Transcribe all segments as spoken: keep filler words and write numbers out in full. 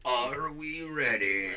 Are we ready?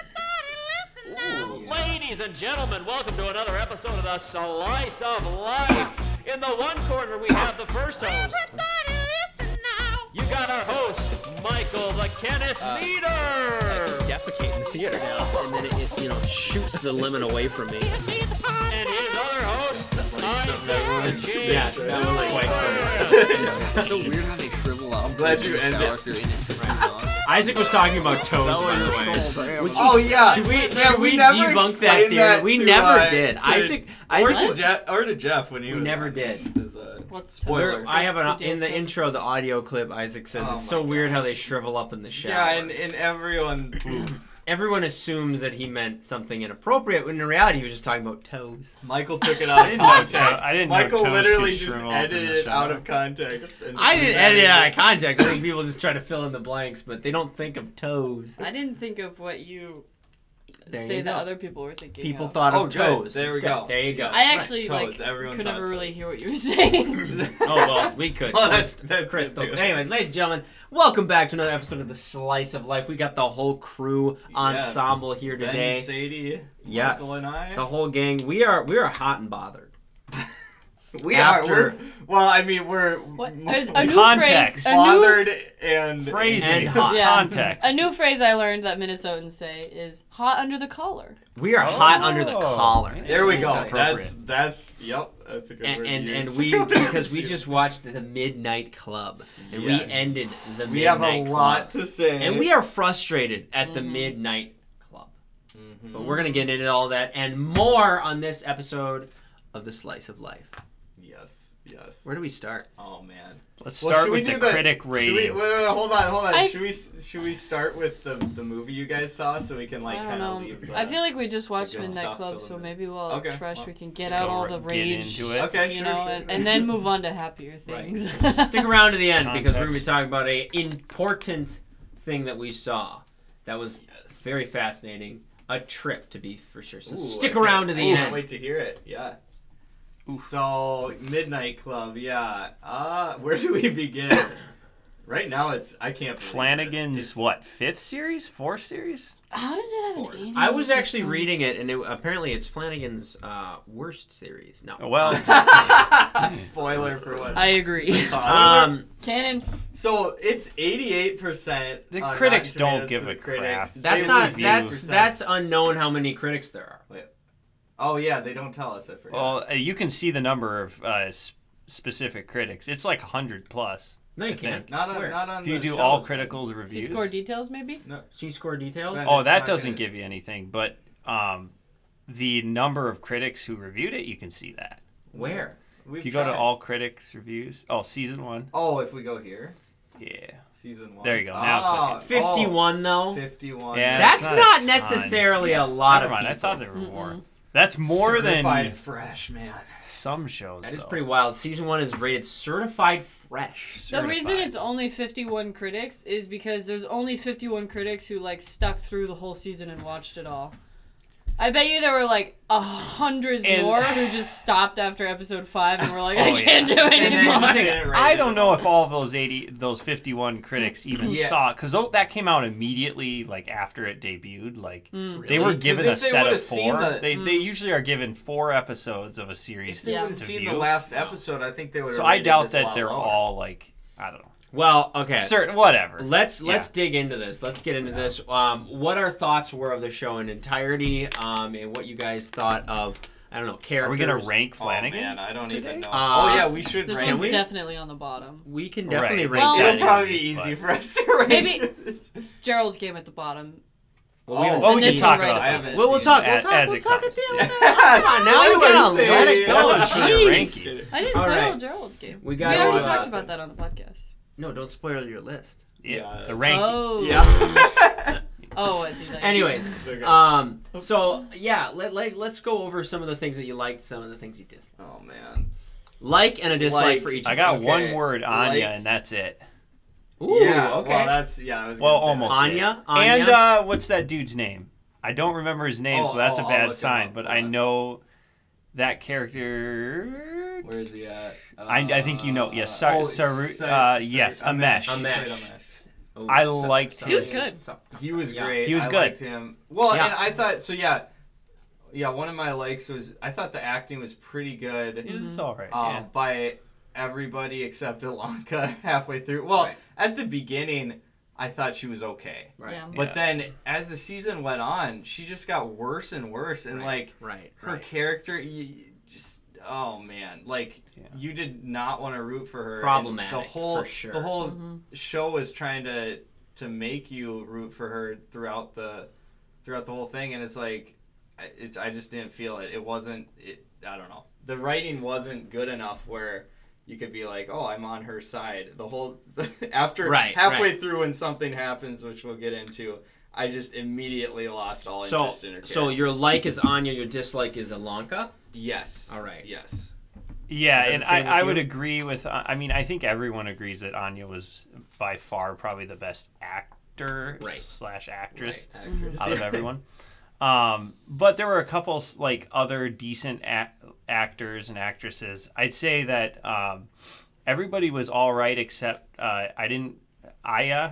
Ooh. Ladies and gentlemen, welcome to another episode of the Slice of Life. In the one corner, we have the first host. Everybody listen now. You got our host, Michael the Kenneth Uh, Meter. Defecate in the theater now, and then it, it, you know, shoots the lemon away from me. Give me the pie. And his other host, Isaac the Cheese. Yes, that was like quite It's so weird how they shrivel up. I'm glad you ended. They're in it right now. Isaac was talking about toes, by the way. Would you- Oh yeah. Should we, Yeah, should we we, never debunk that explained theory? that we to, never uh, did. to- Isaac, Or Isaac, to, Je- or to Jeff when he we was never on. did. Is, uh, What's spoiler. There, I have That's an, in the ridiculous. intro, the audio clip. Isaac says Oh it's so my weird how gosh. they shrivel up in the shower. Yeah, and, and everyone. Everyone assumes that he meant something inappropriate, when in reality he was just talking about toes. Michael took it out of didn't know context. toe- I didn't know Michael toes literally could just shrivel up in edited the it out shower. of context. And I didn't edit it out of context. I think people just try to fill in the blanks, but they don't think of toes. I didn't think of what you There say you that go. other people were thinking. People of. thought Oh, of good. toes. There we instead. go. There you go. I actually Right, like toes, everyone could thought never really toes. hear what you were saying. Oh, well, we could. Well, that's- Crystal- that's crystal. good, too. Anyways, ladies and gentlemen, welcome back to another episode of the Slice of Life. We got the whole crew ensemble here Ben, today. Sadie, Yes, Michael, and I. the whole gang. We are we are hot and bothered. we after- are. We're, well, I mean, we're What? m- There's a new Context. phrase. A new, bothered and Phrasing. And hot. Yeah. Context. a new phrase I learned that Minnesotans say is "hot under the collar." We are hot under the Oh, collar. There we go. That's That's appropriate. that's yep. That's a good And word. and, to and use. we because we just watched the Midnight Club and Yes. we ended the we have Midnight a lot Club. to say, And we are frustrated at the Mhm. Midnight Club. Mhm. But we're going to get into all that and more on this episode of The Slice of Life. Yes, yes. Where do we start? Oh man. Let's Well, start should we with do the the- critic Should we, rating. wait, wait, wait, hold on, hold on. I- Should we should we start with the the movie you guys saw so we can like I don't kind of know. leave? The, I feel like we just watched good Midnight stuff Club, till so the- maybe while it's Okay, fresh, well, we can get just out go all right- the get rage. into it. Okay, you sure, know, sure, and, sure. and then move on to happier Right. things. Stick around to the end because we're going to be Context. talking about a important thing that we saw that was Yes. very fascinating. A trip, to be for sure. So Ooh, stick I around can't- to the I end. can't wait to hear it. Yeah. So Midnight Club, yeah. Uh, where do we begin? Right now, it's I can't. believe this. Flanagan's It's- what fifth series, fourth series? How does it have an eighty? I was actually reading it, and it, apparently it's Flanagan's uh, worst series. No. Well, Spoiler for what? I agree. Um, Canon. So it's eighty-eight percent. The critics don't give a crap. that's They not. review That's percent. that's unknown how many critics there are. Oh yeah, they don't tell us. I forgot. well, uh, you can see the number of uh, s- specific critics. It's like one hundred plus. No, you I can't. think. not on Where? not on. If you the do all shows, criticals C reviews. score details, maybe. C score details. Right. Oh, It's that not doesn't gonna- give you anything. But um, the number of critics who reviewed it, you can see that. Where? We've If you go to tried. all critics reviews, oh, season one, Oh, if we go here, yeah. season one. There you go, now Oh, Fifty-one oh, though. Fifty-one. Yeah, That's not not, a ton. necessarily a lot Never of mind, people. I thought there were Mm-mm. more. That's more Certified than fresh, man. some shows. That is though. pretty wild. Season one is rated certified fresh. The reason Certified. it's only fifty-one critics is because there's only fifty-one critics who like stuck through the whole season and watched it all. I bet you there were like a hundreds And- more who just stopped after episode five and were like, Oh, I yeah. can't do it And then anymore. just didn't rate I it don't at know all. if all of those eighty, those fifty-one critics even Yeah. saw it because that came out immediately, like after it debuted. Like Mm. they were Really? given 'Cause a if they set of would've seen four. the- They Mm. they usually are given four episodes of a series If to, they Yeah. would have to seen view. the last episode, I think they would have. So I doubt that they're all like I don't know. Well, okay. Certain whatever. Let's Yeah. let's dig into this. Let's get into this. Um, what our thoughts were of the show in entirety, um, and what you guys thought of. I don't know characters. Are we gonna rank Oh Flanagan? man, I don't today? even know. Uh, oh yeah, we should This rank. one's we? definitely on the bottom. We can definitely Right. rank Well, It'll that. probably be easy, easy but- for us to rank Maybe- this. Gerald's game at the bottom. Well, we haven't Oh, we And can this talk one right about I above this. haven't Well, we'll seen talk. it. We'll As- talk. as We'll it talk comes. at the end. Yeah. Come on, now you Spoiler gotta city. let it go. Spoiler city, Jeez. ranking. I didn't All spoil right. Gerald's game. We We, got already uh, talked about that on the podcast. No, don't spoil your list. Yeah, Yeah, the ranking. Oh. Yeah. Oh, I see that. Anyway, It's okay. um, so yeah, let, let let's go over some of the things that you liked, some of the things you disliked. Oh man. Like and a dislike Like- for each. I of got us. Okay, one word, Anya, like- and that's it. Ooh, yeah. okay. Well, that's yeah. I was. Well, gonna say almost. that. Anya? it. And Anya? uh, what's that dude's name? I don't remember his name, Oh, so that's oh, a I'll bad look him sign. up. But Hold I on. know that character. Where is he at? I, I think you know. Yes, Sar, oh, Saru, Sa- uh, Sa- yes, Amesh. Amesh. He played Amesh. Oh, I so- liked so- He was his- good. so- He was Yeah. great. He was I good. liked him. Well, Yeah. and I thought so. Yeah, yeah. One of my likes was I thought the acting was pretty good. It's all right. um, yeah. by everybody except Ilanka halfway through. Well, Right. at the beginning, I thought she was okay. Right. Yeah. But Yeah. then as the season went on, she just got worse and worse. And, Right. like, Right. her Right. character, you just, oh, man. Like, Yeah. you did not want to root for her. And Problematic, The whole, for sure. the whole Mm-hmm. show was trying to to make you root for her throughout the throughout the whole thing. And it's like, I- it's, I just didn't feel it. It wasn't, it, I don't know. The writing wasn't good enough where you could be like, oh, I'm on her side. The whole after Right, halfway right. through when something happens, which we'll get into, I just immediately lost all So, interest in her character. so your like is Anya, your dislike is Ilanka. yes, All right. yes, Yeah, Is that and the same I, I with would you? agree with. Uh, I mean, I think everyone agrees that Anya was by far probably the best actor Right. slash actress right, actress. out of everyone. Um, but there were a couple like other decent a- actors and actresses. I'd say that um, everybody was all right except uh, I didn't Aya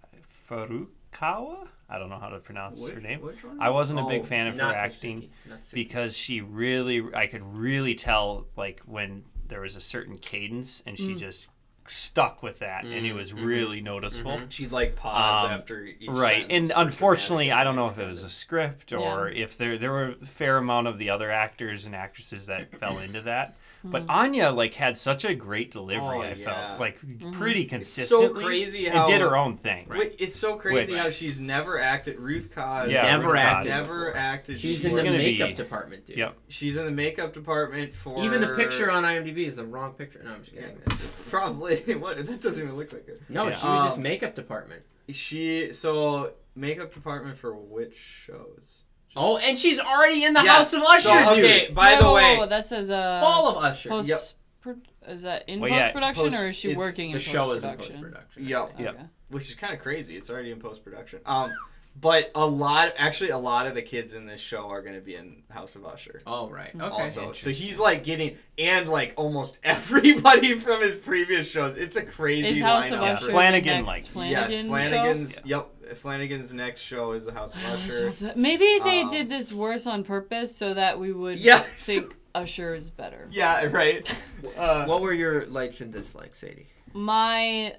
Furukawa. I don't know how to pronounce her Which- name. which one? I wasn't a Oh, big fan of her Not acting Tsuki, not Tsuki. because she really, I could really tell like when there was a certain cadence and she just stuck with that and it was really noticeable. She'd like pause Um, after each Right, sentence and for unfortunately, dramatic I don't know if effect. it was a script or if there there were a fair amount of the other actors and actresses that fell into that. But Anya like had such a great delivery. Oh, I yeah. felt like pretty so consistently. crazy and how- did her own thing. Wait, it's so crazy Which- how she's never acted. Ruth Codd Yeah, Never Ruth Codd. acted. never acted. She's She's, in She's the gonna be- makeup department, dude. Yep. she's in the makeup department for Even the picture on IMDb is the wrong picture. No, I'm just kidding. probably what that doesn't even look like her. No, Yeah. she was just Um, makeup department. She so makeup department for which shows? Oh, and she's already in the Yeah, House of Usher, so, dude. okay, by Whoa, the whoa, way, whoa, that says uh, All of Usher. post. Yep. pro- Is that in Well, yeah, post production post- or is she it's- working in the post show is in production? post-production. Yep. Yep. Which is kind of crazy. It's already in post production. Um, but a lot, actually, a lot of the kids in this show are going to be in House of Usher. Oh, right. Okay. Also, so he's like getting and like almost everybody from his previous shows. It's a crazy Is House of lineup. Yeah. Usher Flanagan the next likes- Flanagan yes, show? Flanagan's. Yep, Flanagan's next show is the House of Usher. Maybe they Um, did this worse on purpose so that we would Yes. think Usher is better. Yeah, right. Uh, What were your likes and dislikes, Sadie? My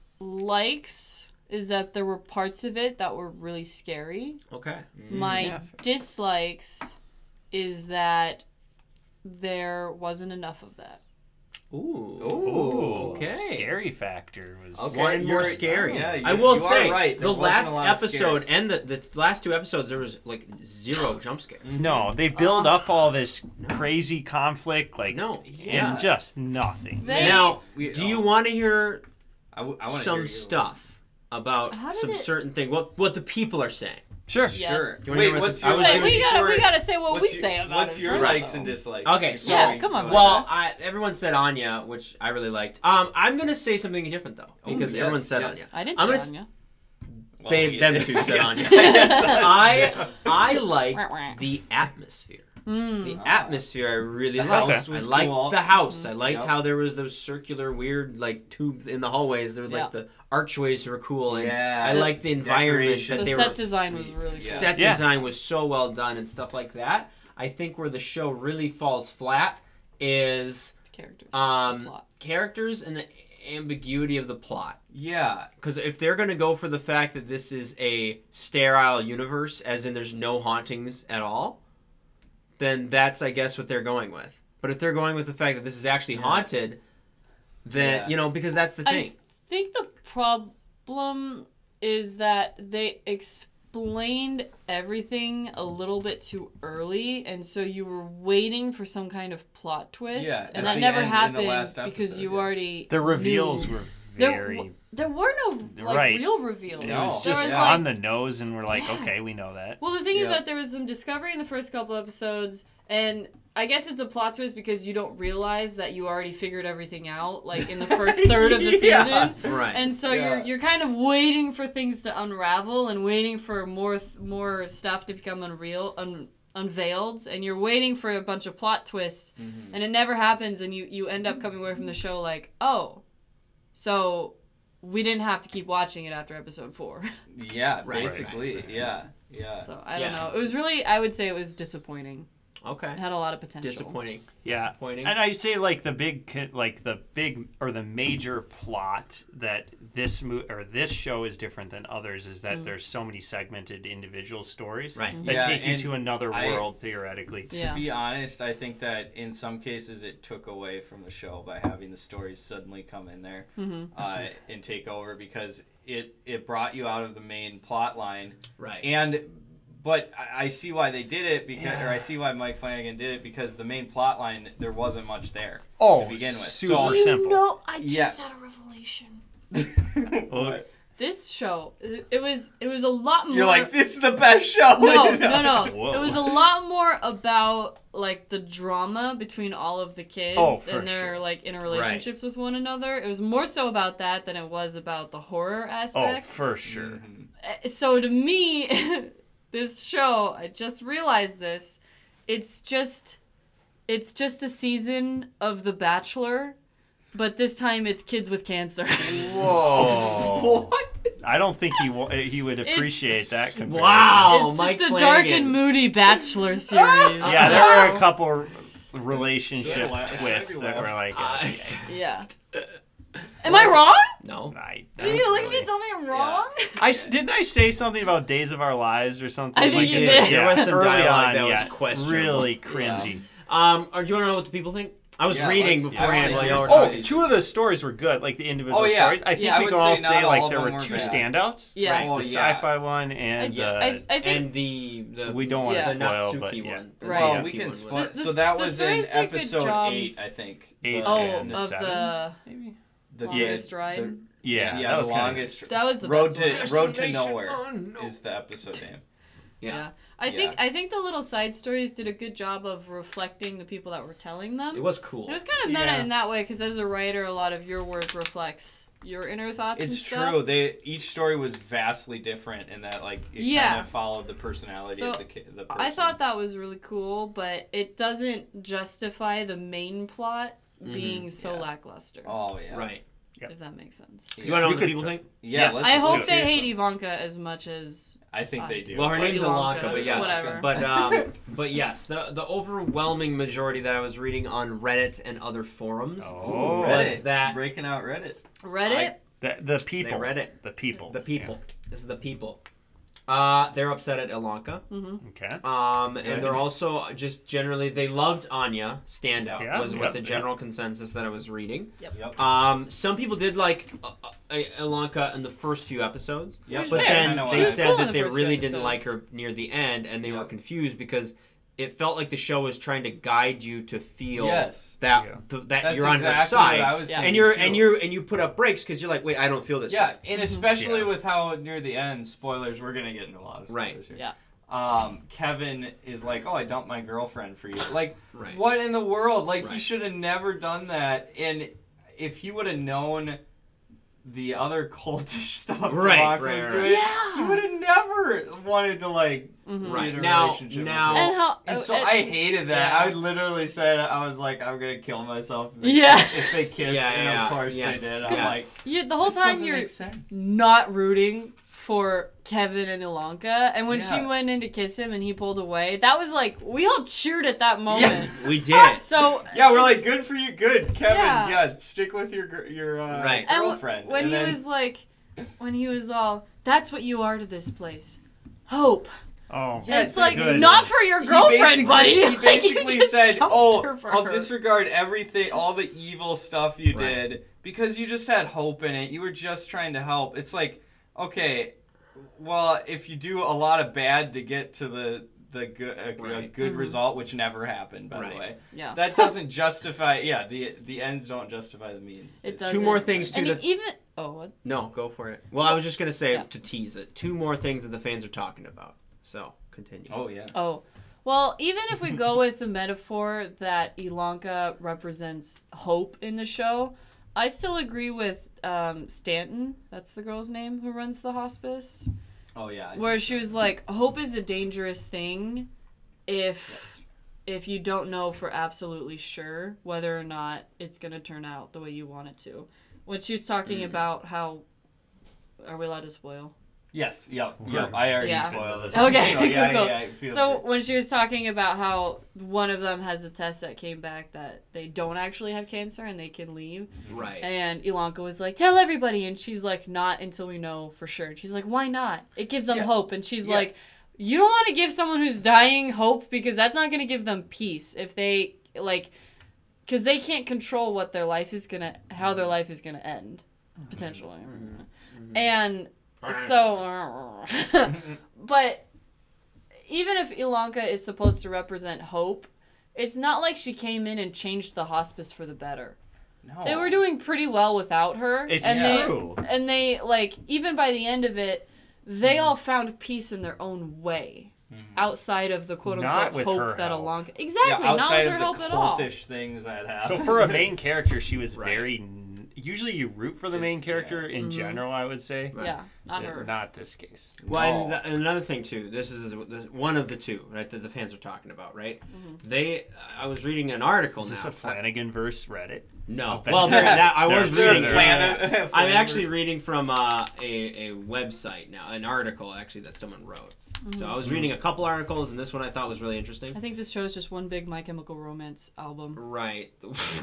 likes is that there were parts of it that were really scary. Okay. My Yeah. dislikes is that there wasn't enough of that. Ooh. Ooh, Okay. Scary factor was. Okay. One more you're- scary. yeah, you- I will you are say, right. There the wasn't last a lot of episode scares. and the, the last two episodes, there was like zero jump scare. No, they build up all this crazy conflict, like No, and yeah. just nothing. They- Now, We- do you oh. want to hear I, w- I wanna some hear you. stuff about How did some it- certain thing? What what the people are saying? Sure. Yes. Sure. Do you wanna Wait, hear what what's the- your I was Wait, doing we gotta before- we gotta say what what's we your- say about What's it your first, likes though. and dislikes? Okay, so- Yeah, come on. Well, I, everyone said Anya, which I really liked. Um, I'm gonna say something different though, because yes, everyone said yes. Anya. I didn't I'm say gonna Anya. Well, They, yeah. them two said Yes. Anya. Yes. I I liked Wah, wah. the atmosphere. Mm. The atmosphere I really The liked. house I was liked cool. the house. I liked Yep. how there was those circular weird like tubes in the hallways. There was like Yeah. the archways were cool, and Yeah. I liked the environment Decoration. that The they set were. design was really good. Set Yeah. design was so well done and stuff like that. I think where the show really falls flat is Characters. um, Plot. characters and the ambiguity of the plot. Yeah. Because if they're going to go for the fact that this is a sterile universe, as in there's no hauntings at all, then that's, I guess, what they're going with. But if they're going with the fact that this is actually haunted, then, Yeah. you know, because that's the I thing. think the problem is that they explained everything a little bit too early, and so you were waiting for some kind of plot twist, Yeah, at and that the never end, in the happened last because episode, you yeah. already The reveals knew. were There, very. w- there were no like Right. real reveals. It No. was There just was, on like- the nose, and we're like, Yeah. okay, we know that. Well, the thing is Yeah. that there was some discovery in the first couple episodes, and I guess it's a plot twist because you don't realize that you already figured everything out, like in the first third of the season. Yeah. Right. And so Yeah. you're you're kind of waiting for things to unravel and waiting for more th- more stuff to become unreal, un- unveiled, and you're waiting for a bunch of plot twists, and it never happens, and you you end up coming away from the show like, oh, so we didn't have to keep watching it after episode four. Yeah, Right. basically. Right. Yeah, yeah. So I don't Yeah. know. It was really, I would say it was disappointing. Okay. It had a lot of potential. Disappointing. Yeah, Disappointing. and I say like the big, co- like the big or the major plot that this mo- or this show is different than others is that there's so many segmented individual stories Right. that Yeah, take you and to another I- world theoretically. To Yeah. be honest, I think that in some cases it took away from the show by having the stories suddenly come in there Mm-hmm. uh, and take over because it it brought you out of the main plot line. Right. And but I I see why they did it because, or I see why Mike Flanagan did it because the main plot line there wasn't much there Oh, to begin with. super So- simple. No, I Yeah. just had a revelation. What? This show, it was it was a lot more. You're like, this is the best show. no, no, no. Whoa. It was a lot more about like the drama between all of the kids Oh, for and their sure. like interrelationships with one another. It was more so about that than it was about the horror Oh, aspect. for sure. Mhm. Uh, So to me, this show, I just realized this. It's just, it's just a season of The Bachelor, but this time it's kids with cancer. Whoa! What? I don't think he wa- he would It's- appreciate that comparison. Wow. it's Mike just a Flanagan. dark and moody Bachelor series. Yeah, there were a couple r- relationship Should laugh- twists should that were laugh. like, Uh, okay. Yeah. Am I wrong? No. I, Are you looking at me and tell me I'm wrong? I s- didn't I say something about Days of Our Lives or something? I think like you that? did. Yeah, There was some early dialogue on, that was yeah, questionable. really cringy. Um, or do you want to know what the people think? I was Yeah, reading let's- beforehand yeah, while I y'all were wanna talking. Oh, two of the stories were good, like the individual Oh, yeah. stories. I think Yeah, I you would can all say say not all like of there them were were two bad. standouts. Yeah. Right? Oh, the yeah. sci-fi one and Yes. the I, I think and the, the we don't want Yeah. to the spoil, Natsuki but yeah. one. The Right. Oh, Natsuki we can one was- spoil. The- So the- that the was in stories did a good episode job. eight, I think. Eight oh and of seven, the maybe. The longest the- ride. the- Yeah, yeah, that was the kinda longest. That was the Road best to one. Road to Nowhere Unknown. is the episode name. Yeah. Yeah. I think I think the little side stories did a good job of reflecting the people that were telling them. It was cool. It was kind of meta Yeah. in that way because as a writer, a lot of your work reflects your inner thoughts. and It's stuff. true. They each story was vastly different in that, like, it Yeah. kind of followed the personality So, of the ki- the person. I thought that was really cool, but it doesn't justify the main plot being so Yeah. lackluster. Oh yeah. Right. If that makes sense. Do you want to know You what the could people t- think? Yeah. Yes. let's- I let's hope do they it. hate Ivanka as much as. I think they do. Well, her Or name's Ilanka, Ilanka, but yes, whatever. but um, but yes, the the overwhelming majority that I was reading on Reddit and other forums Oh. was Reddit. that Breaking out Reddit. Reddit. The, the people. read it. The people. the people. This is the people. Uh, they're upset at Ilanka. Okay. Um, and Good. they're also just generally they loved Anya. Standout Yeah, was yep, what the yep. general consensus that I was reading. Yep. Um, some people did like uh, uh, Ilanka in the first few episodes, Yep. but fair. then I know they why. said Cool in that the they first few really didn't like episodes. her near the end, and they were Yep. confused because it felt like the show was trying to guide you to feel Yes. that Yeah. th- that That's you're on her exactly what side, I was Yeah. thinking and you're too. and you and you put up breaks because you're like, wait, I don't feel this. Yeah, way. and especially Yeah. with how near the end, spoilers, we're gonna get into a lot of spoilers Right. here. Yeah. Um, Kevin is like, oh, I dumped my girlfriend for you. Like, Right. what in the world? Like, he Right. should have never done that. And if he would have known the other cultish stuff Right, Rock right, was right. doing, Yeah. he would have never wanted to, like, Mhm. be Right. in a Now- relationship with now- her. And how? And oh, so and- I hated that. yeah. I would literally say that I was like, I'm gonna kill myself. If they, Yeah. If they kiss, Yeah, and yeah, of course yes, they did. I'm yes. like, you, the whole this time doesn't you're make sense. not rooting for Kevin and Ilanka, and when she Yeah. went in to kiss him and he pulled away, that was like we all cheered at that moment. We did. So Yeah, we're like, it's- good for you, good, Kevin. Yeah. Yeah, stick with your gir- your uh, Right. And w- girlfriend. when and he then, was like, when he was all, "That's what you are to this place, hope." Oh. Yeah, it's like good. not for your he girlfriend, basically, buddy. he Like, you basically just said, dumped "Oh, her for I'll her." disregard everything, all the evil stuff you Right. did because you just had hope in it. You were just trying to help." It's like, okay, well, if you do a lot of bad to get to the the good a, a Right. good Mhm. result, which never happened, by Right. the way, Yeah, that doesn't justify. Yeah, the the ends don't justify the means. it Two does. more things too And that even oh, what? no, go for it. Well, I was just gonna say Yeah. to tease it. Two more things that the fans are talking about. So continue. Oh yeah. Oh, well, even if we go with the metaphor that Ilanka represents hope in the show, I still agree with um, Stanton. That's the girl's name who runs the hospice. Oh yeah. Where she was like, hope is a dangerous thing if if you don't know for absolutely sure whether or not it's going to turn out the way you want it to. When she was talking Mm. about how Are we allowed to spoil? Yes. Yep. Yep. I already Yeah. spoiled this. Okay, So, cool, yeah, cool. yeah, I feel So it. when she was talking about how one of them has a test that came back that they don't actually have cancer and they can leave, Right. and Ilanka was like, "Tell everybody," and she's like, "Not until we know for sure." And she's like, "Why not? It gives them Yeah. hope." And she's Yeah. like, "You don't want to give someone who's dying hope because that's not going to give them peace if they like, because they can't control what their life is gonna, how their life is gonna end, potentially." And so, but even if Ilanka is supposed to represent hope, it's not like she came in and changed the hospice for the better. No. They were doing pretty well without her. It's and true. They, and they, like, even by the end of it, they all found peace in their own way. Outside of the quote Not unquote with hope her that help. Ilanka. Yeah, Exactly, not outside with her of help the at all. cultish things that happen. So for a main character, she was Right. very. n- Usually, you root for the main This- character in general. I would say. Yeah, not Yeah, her. Not this case. Well, and, No. th- and another thing too. This is this, one of the two right, that the fans are talking about, right? They. I was reading an article Is this now. a Flanagan verse Reddit? No. bet Well, you- there, that, I There's was a reading. Flan- uh, I'm Flan- actually reading from uh, a a website now, an article actually that someone wrote. So I was reading a couple articles, and this one I thought was really interesting. I think this show is just one big My Chemical Romance album. Right.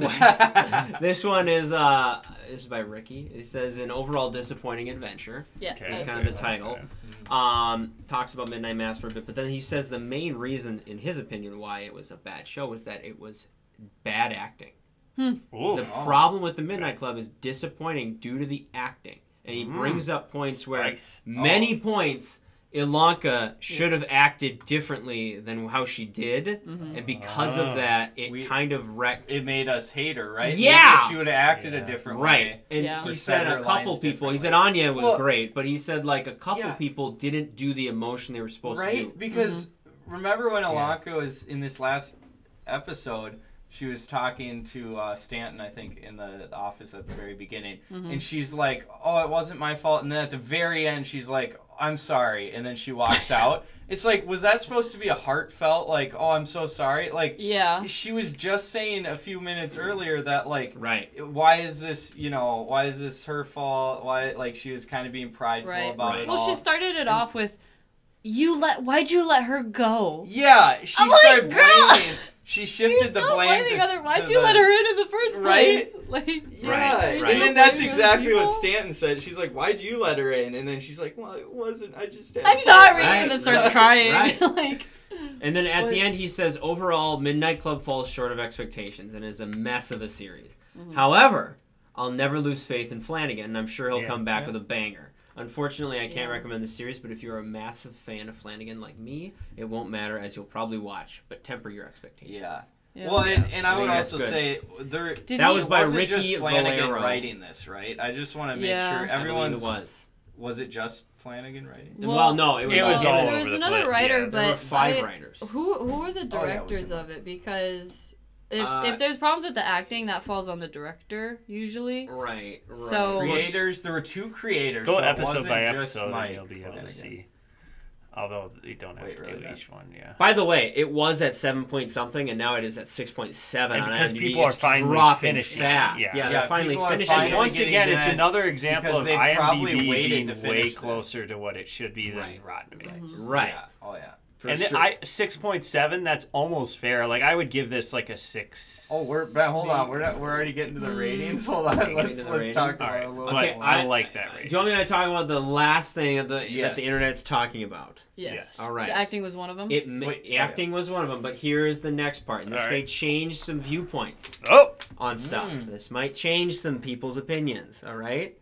This one is uh is by Ricky. It says an overall disappointing adventure. Yeah, Okay. That's that's kind of it. the title. Okay. Um, talks about Midnight Mass for a bit, but then he says the main reason, in his opinion, why it was a bad show was that it was bad acting. Ooh. The problem with the Midnight Club is disappointing due to the acting, and he brings up points where Spice. many points Ilanka should have acted differently than how she did, and because Ah. of that, it We- kind of wrecked. It made us hate her, right? Maybe Yeah! if she would have acted Yeah. a different Right, way. and Yeah. he Or said said her a couple lines people. He differently. said Anya was Well- great, but he said like a couple Yeah. people didn't do the emotion they were supposed to Right? do. Because remember when Yeah. Ilanka was in this last episode, she was talking to uh, Stanton, I think, in the, the office at the very beginning. And she's like, oh, it wasn't my fault. And then at the very end, she's like, I'm sorry. And then she walks out. It's like, was that supposed to be a heartfelt, like, oh, I'm so sorry? Like, Yeah. she was just saying a few minutes earlier that, like, Right. why is this, you know, why is this her fault? Why, like, she was kind of being prideful Right. about Right. it Well, all. she started it off with, "You let. Why'd you let her go?" Yeah, she I'm like, started girl! blaming. She shifted You're the still blame blaming to, other. Why'd to you the, let her in in the first Right? place? Like, Yeah, Right, right. and then that's Blaming other exactly what people? Stanton said. She's like, "Why'd you let her in?" And then she's like, "Well, it wasn't. I just." I'm sorry, Right, and then starts right, crying. right. like, And then at But- the end, he says, overall, Midnight Club falls short of expectations and is a mess of a series. Mm-hmm. However, I'll never lose faith in Flanagan, and I'm sure he'll Yeah. come back Yeah. with a banger. Unfortunately, I can't Yeah. recommend the series, but if you're a massive fan of Flanagan like me, it won't matter as you'll probably watch, but temper your expectations. Yeah. yeah. Well, and, Yeah. and I I think would that's also good. say there. Did That he, was by wasn't Ricky just Flanagan Valero. writing this, right? I just want to make Yeah. sure I believe everyone's. it was. Was it just Flanagan writing? Well, Well, no, it was, It was him all and- there over was the another place, writer, yeah. but There were five I- writers. Who who are the Oh, yeah, we directors can- of it? Because if Uh, if there's problems with the acting, that falls on the director usually. Right, right. So- Creators. There were two creators. Go so it episode wasn't by just episode, Mike and you'll be able to Flanagan. see. Although you don't have Wait, to really, do Dan? each one, yeah. By the way, it was at seven point something, and now it is at six point seven And on because IMDb. people are It's finally dropping finishing it, fast. yeah. Yeah, Yeah, they're finally people are finishing finally it. Once getting again, it's that another example because of they probably IMDb waited being to way finish this. closer to what it should be than Right. Rotten Tomatoes. Right. Yeah. Oh yeah. For And then sure. I six point seven. That's almost fair. Like I would give this like a six. Oh, we're but hold on. We're not, we're already getting to the ratings. Hold on. Getting Let's to the let's ratings? talk about All right, it a little but bit more. I like that rating. Do you want me to talk about the last thing that the, that Yes. the internet's talking about? Yes. Yes. All right. The acting was one of them. It ma- Wait, oh, yeah. acting was one of them, but here is the next part, and this All may right. change some viewpoints Oh, on stuff. Mm. This might change some people's opinions. All right.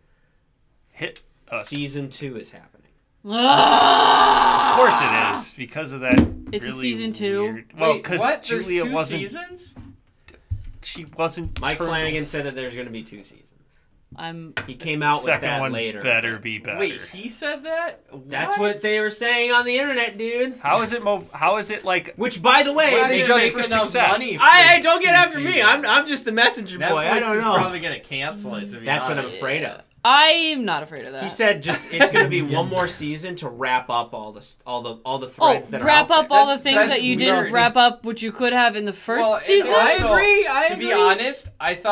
hit. us. Season two is happening. Ah! Of course it is because of that. It's a really season two? weird- Well, Wait, because what? There's Julia two wasn't. seasons? She wasn't. Mike turned- Flanagan said that there's going to be two seasons. I'm. He came out with Second that one later. better be better. Wait, he said that? That's what they were saying on the internet, dude. How is it? Mo- how is it like? Which, by the way, Well, they they just make make for enough success. money. for I, I don't get two after me. seasons. I'm I'm just the messenger boy. Netflix I don't is know. probably gonna cancel it. To be That's what I'm honest. afraid of. I'm not afraid of that. He said just it's going to be one more season to wrap up all the all the all the "Oh, threads that wrap are out up there. all the That's- things that's that you weird. didn't wrap up, which you could have in the first Well, and season." I also, agree, I to be agree. honest, I thought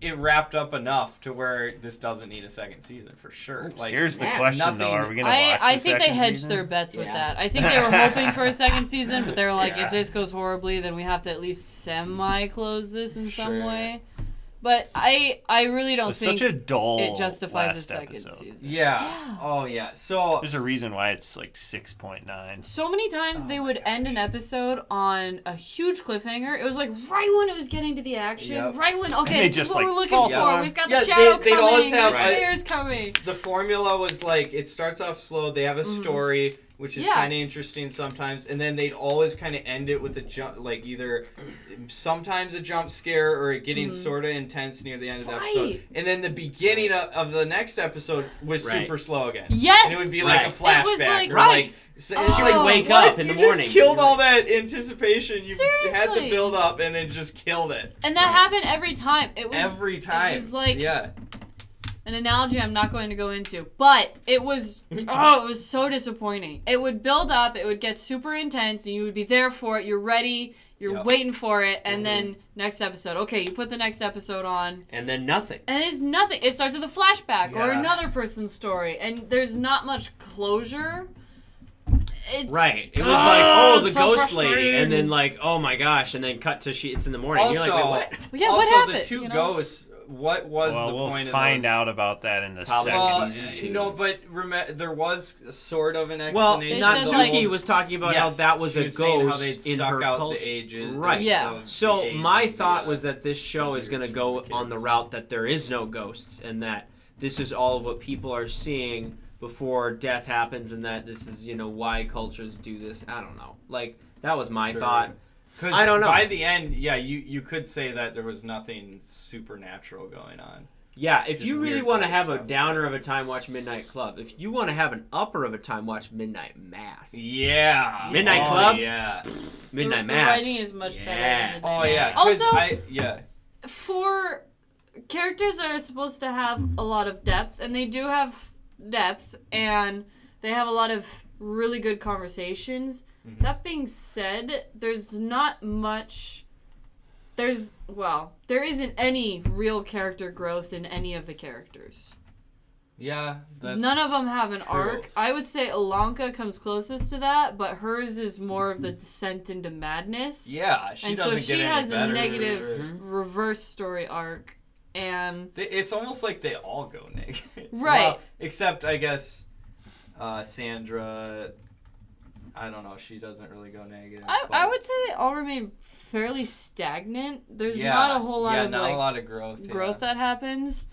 it wrapped up enough to where this doesn't need a second season for sure. Like, Here's the snap. question, nothing- though. Are we going to I, watch I the think they second hedged season? their bets with Yeah. that. I think they were hoping for a second season, but they were like, Yeah. if this goes horribly, then we have to at least semi-close this in some Sure. way. But I I really It don't was think such a dull it justifies a last second episode. season. Yeah. Yeah. Oh yeah. So There's a reason why it's like six point nine. So many times Oh they my would end an episode on a huge cliffhanger. It was like right when it was getting to the action, Yep. right when okay, they this just, is what like, we're looking fall for. down. We've got Yeah, the they- shadow they'd coming, always have, the I- stairs coming. the formula was like it starts off slow. They have a story, which is Yeah. kind of interesting sometimes, and then they'd always kind of end it with a jump, like either sometimes a jump scare or it getting sort of intense near the end of the episode. Right. And then the beginning of, of the next episode was Right. super slow again. Yes! And it would be like Right. a It flashback. was like- or Right. like, so Oh. it's You like would wake what? up in the you morning. just killed all that anticipation. You had the Seriously. build up and then just killed it. And that happened every time. It was Every time. It was like yeah. an analogy I'm not going to go into, but it was oh, it was so disappointing. It would build up, it would get super intense, and you would be there for it. You're ready, you're Yep. waiting for it, and then next episode. Okay, you put the next episode on, And then nothing. and it's nothing. It starts with a flashback or Yeah. another person's story, and there's not much closure. It's, Right. It was Ah, like, oh, the it's so ghost lady, frustrating. and then like, oh my gosh, and then cut to she. It's in the morning. Also, You're like, wait, what? Yeah, also what happened? the two you know? ghosts. What was Well, the we'll point find of those? out about that in the Probably second Well, season season. two. no, but rem- there was sort of an Well, explanation. They said, Natsuki like- was talking about Yes, how that was she a was saying how ghost they'd in suck her out culture. the ages. Right. Yeah. of the So age my of the, thought uh, was that this show is going to go kids. on the route that there is no ghosts, and that this is all of what people are seeing before death happens, and that this is, you know, why cultures do this. I don't know. Like, that was my Sure. thought. 'Cause I don't know. By the end, yeah, you, you could say that there was nothing supernatural going on. Yeah, if Just you really weird want to little have a stuff. downer of a time, watch Midnight Club. If you want to have an upper of a time, watch Midnight Mass. Yeah. Midnight oh, Club? Yeah. Midnight the, Mass. The writing is much better Yeah. than the Oh Midnight yeah. Mass. 'cause Also, I, yeah. for characters that are supposed to have a lot of depth, and they do have depth, and they have a lot of really good conversations. Mm-hmm. That being said, there's not much. There's, well, there isn't any real character growth in any of the characters. Yeah. That's None of them have an true. arc. I would say Ilanka comes closest to that, but hers is more of the descent into madness. Yeah. She and doesn't so she get any has a better. negative reverse story arc. And They- It's almost like they all go negative. Right. Well, except, I guess, uh, Sandra, I don't know, she doesn't really go negative. I, but- I would say they all remain fairly stagnant. There's Yeah, not a whole lot yeah, of not like a lot of growth. yeah. growth that happens.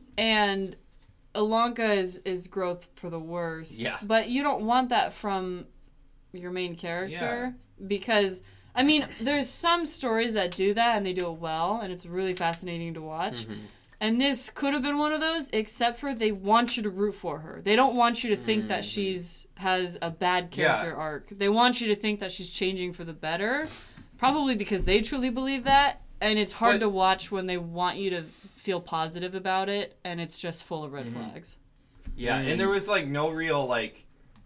And Ilanka is, is growth for the worse. Yeah. But you don't want that from your main character because I mean, there's some stories that do that and they do it well and it's really fascinating to watch. Mm-hmm. And this could have been one of those, except for they want you to root for her. They don't want you to think that she's has a bad character Yeah. arc. They want you to think that she's changing for the better, probably because they truly believe that. And it's hard But- to watch when they want you to feel positive about it, and it's just full of red Mm-hmm. flags. Yeah, Mm. and there was like no real like,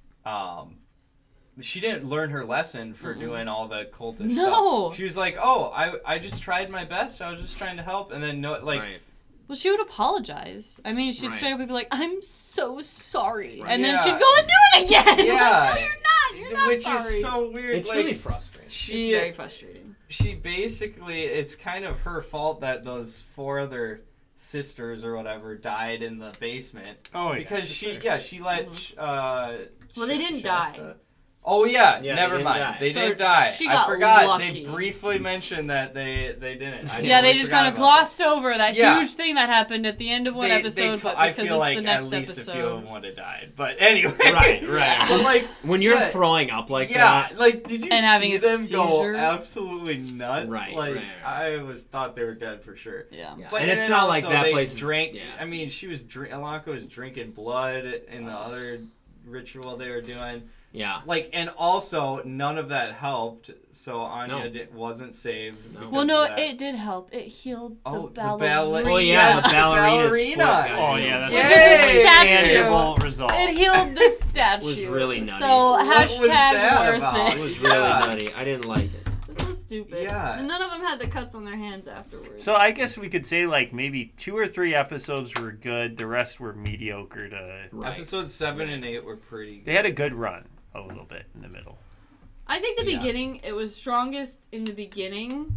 um, she didn't learn her lesson for doing all the cultish No. stuff. She was like, oh, I I just tried my best. I was just trying to help, and then no, like, Right. Well, she would apologize. I mean, she'd Right. straight up be like, "I'm so sorry," Right. and then Yeah. she'd go and do it again. Yeah. Like, no, you're not. You're not which sorry. is so weird. It's like, really frustrating. She It's very frustrating. she basically it's kind of her fault that those four other sisters or whatever died in the basement. Oh, yeah, because for she sure. yeah she let uh Well, they Sh- didn't Shasta- die. Oh yeah, Yeah, never they didn't mind. die. They So didn't die. she I got forgot. lucky. They briefly mentioned that they they didn't. I Yeah, they totally just forgot kind of about glossed over that Yeah. huge thing that happened at the end of that. one They- episode, they to- but I because feel it's like the next at least a few of episode. them would have died. But anyway, Right, right. but like When you're Yeah. throwing up like yeah, that, like did you And see having a them go seizure. absolutely nuts? Right, like right, I was thought they were dead for sure. Yeah. Yeah. But and it's then not like also that they place is- drank. yeah. I mean, she was drink. Alanka was drinking blood in the other ritual they were doing. yeah. Like, and also none of that helped. So Anya No. di- wasn't saved. No. because Well, of no, that. it did help. It healed the Oh, the ballerina. ballet- Oh yeah, Yes, the the ballerina's ballerina. foot got Oh healed. yeah, that's Which is a a statue. tangible result. It healed the statue. was really nutty. So What was hashtag that worth about? It it. was really Yeah. nutty. I didn't like it. It's so stupid. Yeah. And none of them had the cuts on their hands afterwards. So I guess we could say like maybe two or three episodes were good. The rest were mediocre to. Right. Episodes seven and eight were pretty good. They had a good run a little bit in the middle. I think the Yeah. beginning, it was strongest in the beginning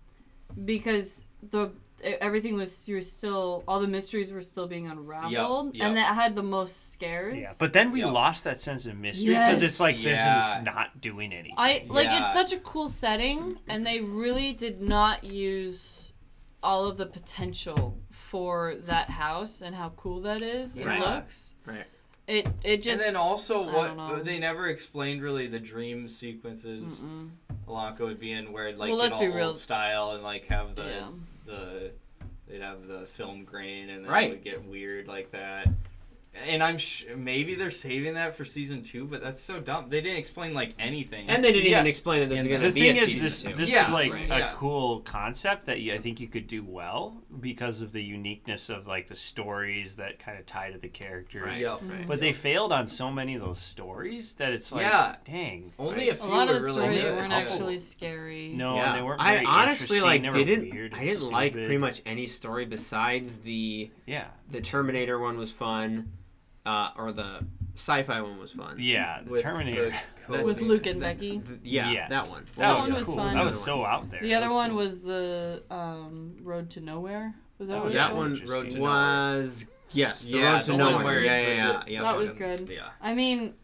because the everything was, you were still, all the mysteries were still being unraveled. yep. And that had the most scares. Yeah, but then we Yep. lost that sense of mystery because Yes. it's like this Yeah. is not doing anything. I like Yeah. it's such a cool setting, and they really did not use all of the potential for that house and how cool that is and Right. looks. Right. It it just and then also I what don't know. they never explained really the dream sequences Mm-mm. Alonka would be in where like Well, get let's all be old real. style and like have the Yeah. the they'd have the film grain and then Right. it would get weird like that. And I'm sh- maybe they're saving that for season two, but that's so dumb. They didn't explain like anything. And they didn't Yeah. even explain that this is And going to the be thing a is, season this two. this Yeah, is like right, a yeah. cool concept that you, I think you could do well because of the uniqueness of like the stories that kind of tie to the characters. Right. Yep. Right. But they failed on so many of those stories that it's like, Yeah. dang. Only a a few lot of were the really stories good. weren't Couple. actually scary. No, Yeah. and they weren't I very honestly interesting. like They were didn't. weird and I didn't like stupid. pretty much any story besides the Yeah, the Terminator one was fun, uh, or the sci-fi one was fun. yeah. The With Terminator. the That's- With Luke and Becky. Th- yeah, Yes. that one. That That was one was cool. fun. That was so out there. The That other was one cool. was the um, Road to Nowhere. Was that, That what was it That was? one Interesting. Road to was yes, the Yeah, Road to the Nowhere. one where yeah, he- yeah, yeah, the- yeah. That was and- good. Yeah. I mean,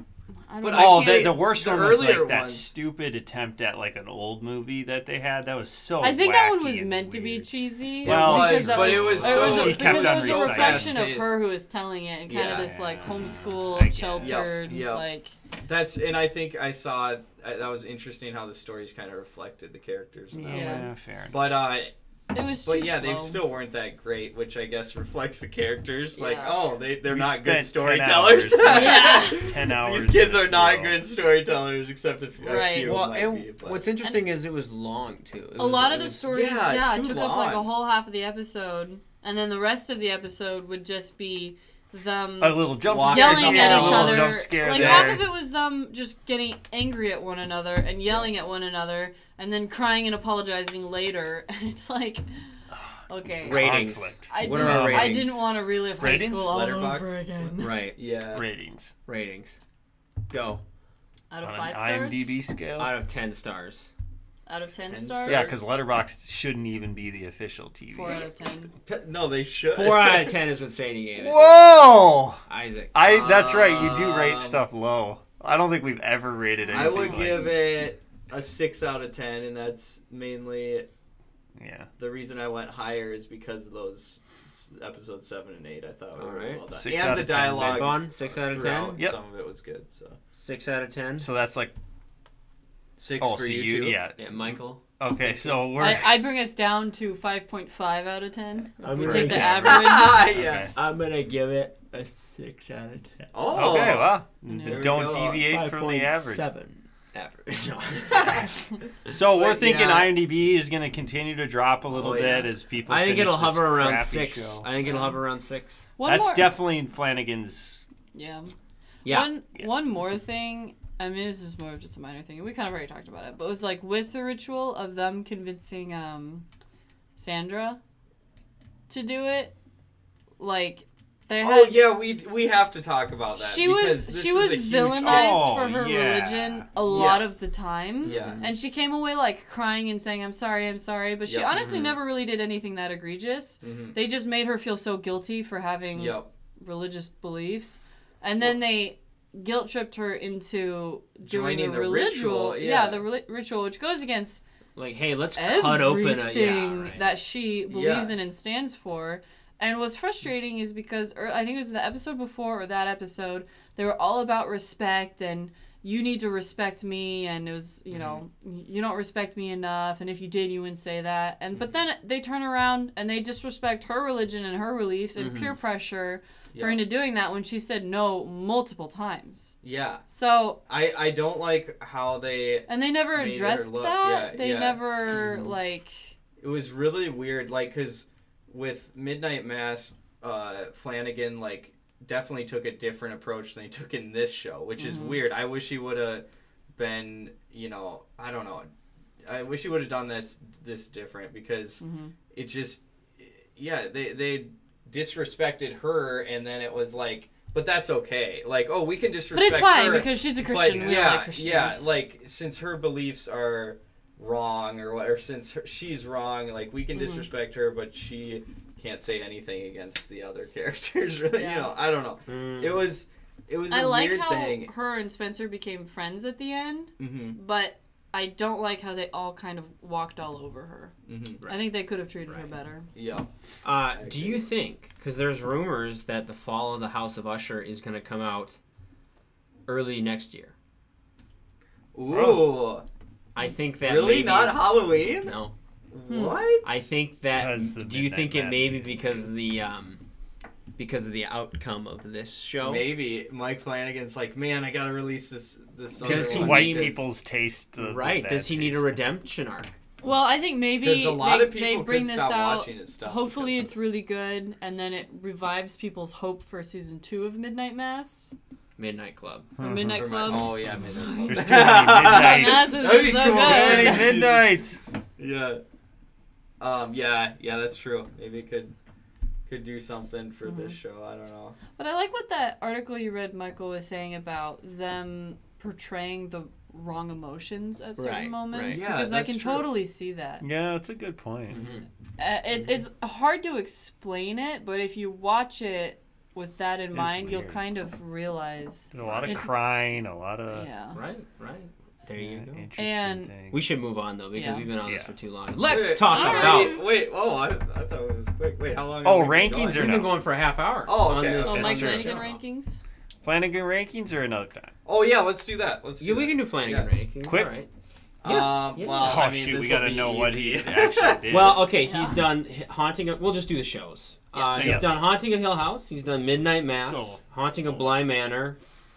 I don't But know. I Oh, can't- the, the worst the one was like earlier that ones- stupid attempt at like an old movie that they had. That was so. I think that one wacky was and meant to be weird. cheesy. Well, was, because that but it was so- a, She kept because on it was a recycling. reflection of Fast-paced. her who was telling it, and kind Yeah. of this like Yeah. I homeschooled, get it. sheltered, Yep, yep. like. That's and I think I saw I, that was interesting how the stories kind of reflected the characters. in that Yeah, way. Yeah. fair enough. But uh, It was too but yeah, slow. they still weren't that great, which I guess reflects the characters. Like, Yeah. oh, they they're We not good spent ten storytellers. hours. Yeah. Ten hours. These kids in are this not world. good storytellers, except if a Right. few Well, might and be. But. what's interesting is it was long too. It A was- lot it of the was- stories, yeah, yeah, too took up like a long. whole half of the episode, and then the rest of the episode would just be them A little jump Walking scare. yelling here, at a each little other. Jump scare Like there. half of it was them just getting angry at one another and yelling at one another, and then crying and apologizing later. And it's like, okay, Ratings. Conflict. I What just are our I ratings? didn't want to relive Ratings? high school all Letterboxd? over again. Right. yeah, Ratings Ratings. Go. Out of on five an stars, IMDb scale. Out of ten stars. out of ten Ten stars, Yeah, because Letterboxd shouldn't even be the official T V. four out of ten. no, they should. Four out of ten is what Sadie gave it. Whoa! Isaac. I. That's right. You do rate Um, stuff low. I don't think we've ever rated anything. I would like- give it a six out of ten, and that's mainly Yeah. the reason I went higher is because of those s- episodes seven and eight. I thought were really Alright. well done, Six and out the of ten. dialogue. Red Bond, six out of throughout, ten. Yep. Some of it was good. So Six out of ten. So that's like. six Oh, for so you, you. too. Yeah. Yeah, Michael. Okay, so we're. I, I bring us down to five point five out of ten. I'm We gonna take the give- average. yeah. Okay. I'm gonna give it a six out of ten. Oh. Okay, well, There we don't go. deviate from the average. Seven. Average. No. So we're But, thinking yeah. IMDb is going to continue to drop a little Oh, yeah. bit as people. I think finish it'll this hover around crappy six. show. I think it'll hover around six. One That's more, definitely Flanagan's. yeah. Yeah. One Yeah. one more thing. I mean, this is more of just a minor thing. We kind of already talked about it, but it was like with the ritual of them convincing um, Sandra to do it. Like they had. Oh yeah, we we have to talk about that. She because was this she is was a huge villainized Oh, for her yeah. religion a lot of the time. Yeah. And she came away like crying and saying, "I'm sorry, I'm sorry," but she Yep. honestly Mm-hmm. never really did anything that egregious. Mhm. They just made her feel so guilty for having Yep. religious beliefs, and then they guilt tripped her into doing Joining the, the ritual. ritual, Yeah, yeah. the reli- ritual, which goes against Like, hey, let's everything cut open a yeah. Right. that she believes Yeah. in and stands for. And what's frustrating is because er, I think it was the episode before or that episode, they were all about respect and you need to respect me, and it was, you know, you don't respect me enough, and if you did, you wouldn't say that. And but then they turn around and they disrespect her religion and her beliefs and peer pressure Yeah. her into doing that when she said no multiple times. Yeah. So I I don't like how they. and they never Made her addressed look- that. yeah, they yeah. never like. It was really weird, like, because with Midnight Mass, uh, Flanagan, like, definitely took a different approach than he took in this show, which is Mhm. weird. I wish he would have been, you know, I don't know, I wish you would have done this this different because Mm-hmm. it just, yeah, they they disrespected her, and then it was like, but that's okay. Like, oh, we can But disrespect it's fine her, because she's a Christian. but We yeah, like Christians. yeah, like since her beliefs are wrong or what, or since her, she's wrong, like we can Mhm. disrespect her, but she can't say anything against the other characters. Really, Yeah. you know, I don't know. Mm. It was it was I a like weird how thing. her and Spencer became friends at the end, hmm but I don't like how they all kind of walked all over her. hmm I think they could have treated her Right. better. Yeah. Uh, do you think, because there's rumors that the Fall of the House of Usher is going to come out early next year. Ooh. I think that Really? maybe, Not Halloween? No. Hmm. What? I think that. Because the Do you Midnight think it Mass. may be because of the um, because of the outcome of this show? Maybe Mike Flanagan's like, man, I gotta release this. This. Does other he one White because-" people's taste. Of Right? the Does he bad need a taste. redemption arc? Well, I think maybe Because a lot they, of people they could bring this stop out. watching his stuff. Hopefully, because it's of this. really good, and then it revives people's hope for season two of Midnight Mass Midnight Club. or Midnight Or my- Club. Oh yeah, Sorry. Midnight There's Club. too many Midnight midnights. Mass is That'd be so cool. Too good. many midnights. Yeah. Um. Yeah. Yeah. That's true. Maybe it could could do something for this show. I don't know. But I like what that article you read, Michael, was saying about them portraying the wrong emotions at certain Right, moments. right. Yeah, because I that's can true. totally see that. Yeah, that's a good point. Uh, it's it's hard to explain it, but if you watch it with that in It's mind, you'll weird. kind of realize. A lot of It's- crying, a lot of Yeah. Right. Right. There yeah, you go. interesting And- things. We should move on though because Yeah. we've been on this Yeah. for too long. Let's Wait, talk all about. Wait. Wait. Oh, I, I thought it was quick. Wait. How long? Oh, have we been rankings going? or We've no? been going for a half hour. Oh, on okay. this- Oh, That's Mike true. Flanagan rankings? Flanagan rankings or another time? Oh yeah. Let's do that. Let's. Do Yeah, we that. can do Flanagan Yeah. rankings. Quick. All right. Um. Yeah. Well, Oh I mean, shoot, we this'll gotta be know what easy. he actually did. Well, okay, he's Yeah. done H- Haunting of... We'll just do the shows. Uh, Yeah. he's Yeah. done Haunting of Hill House. He's done Midnight Mass. So- Haunting of Bly Manor.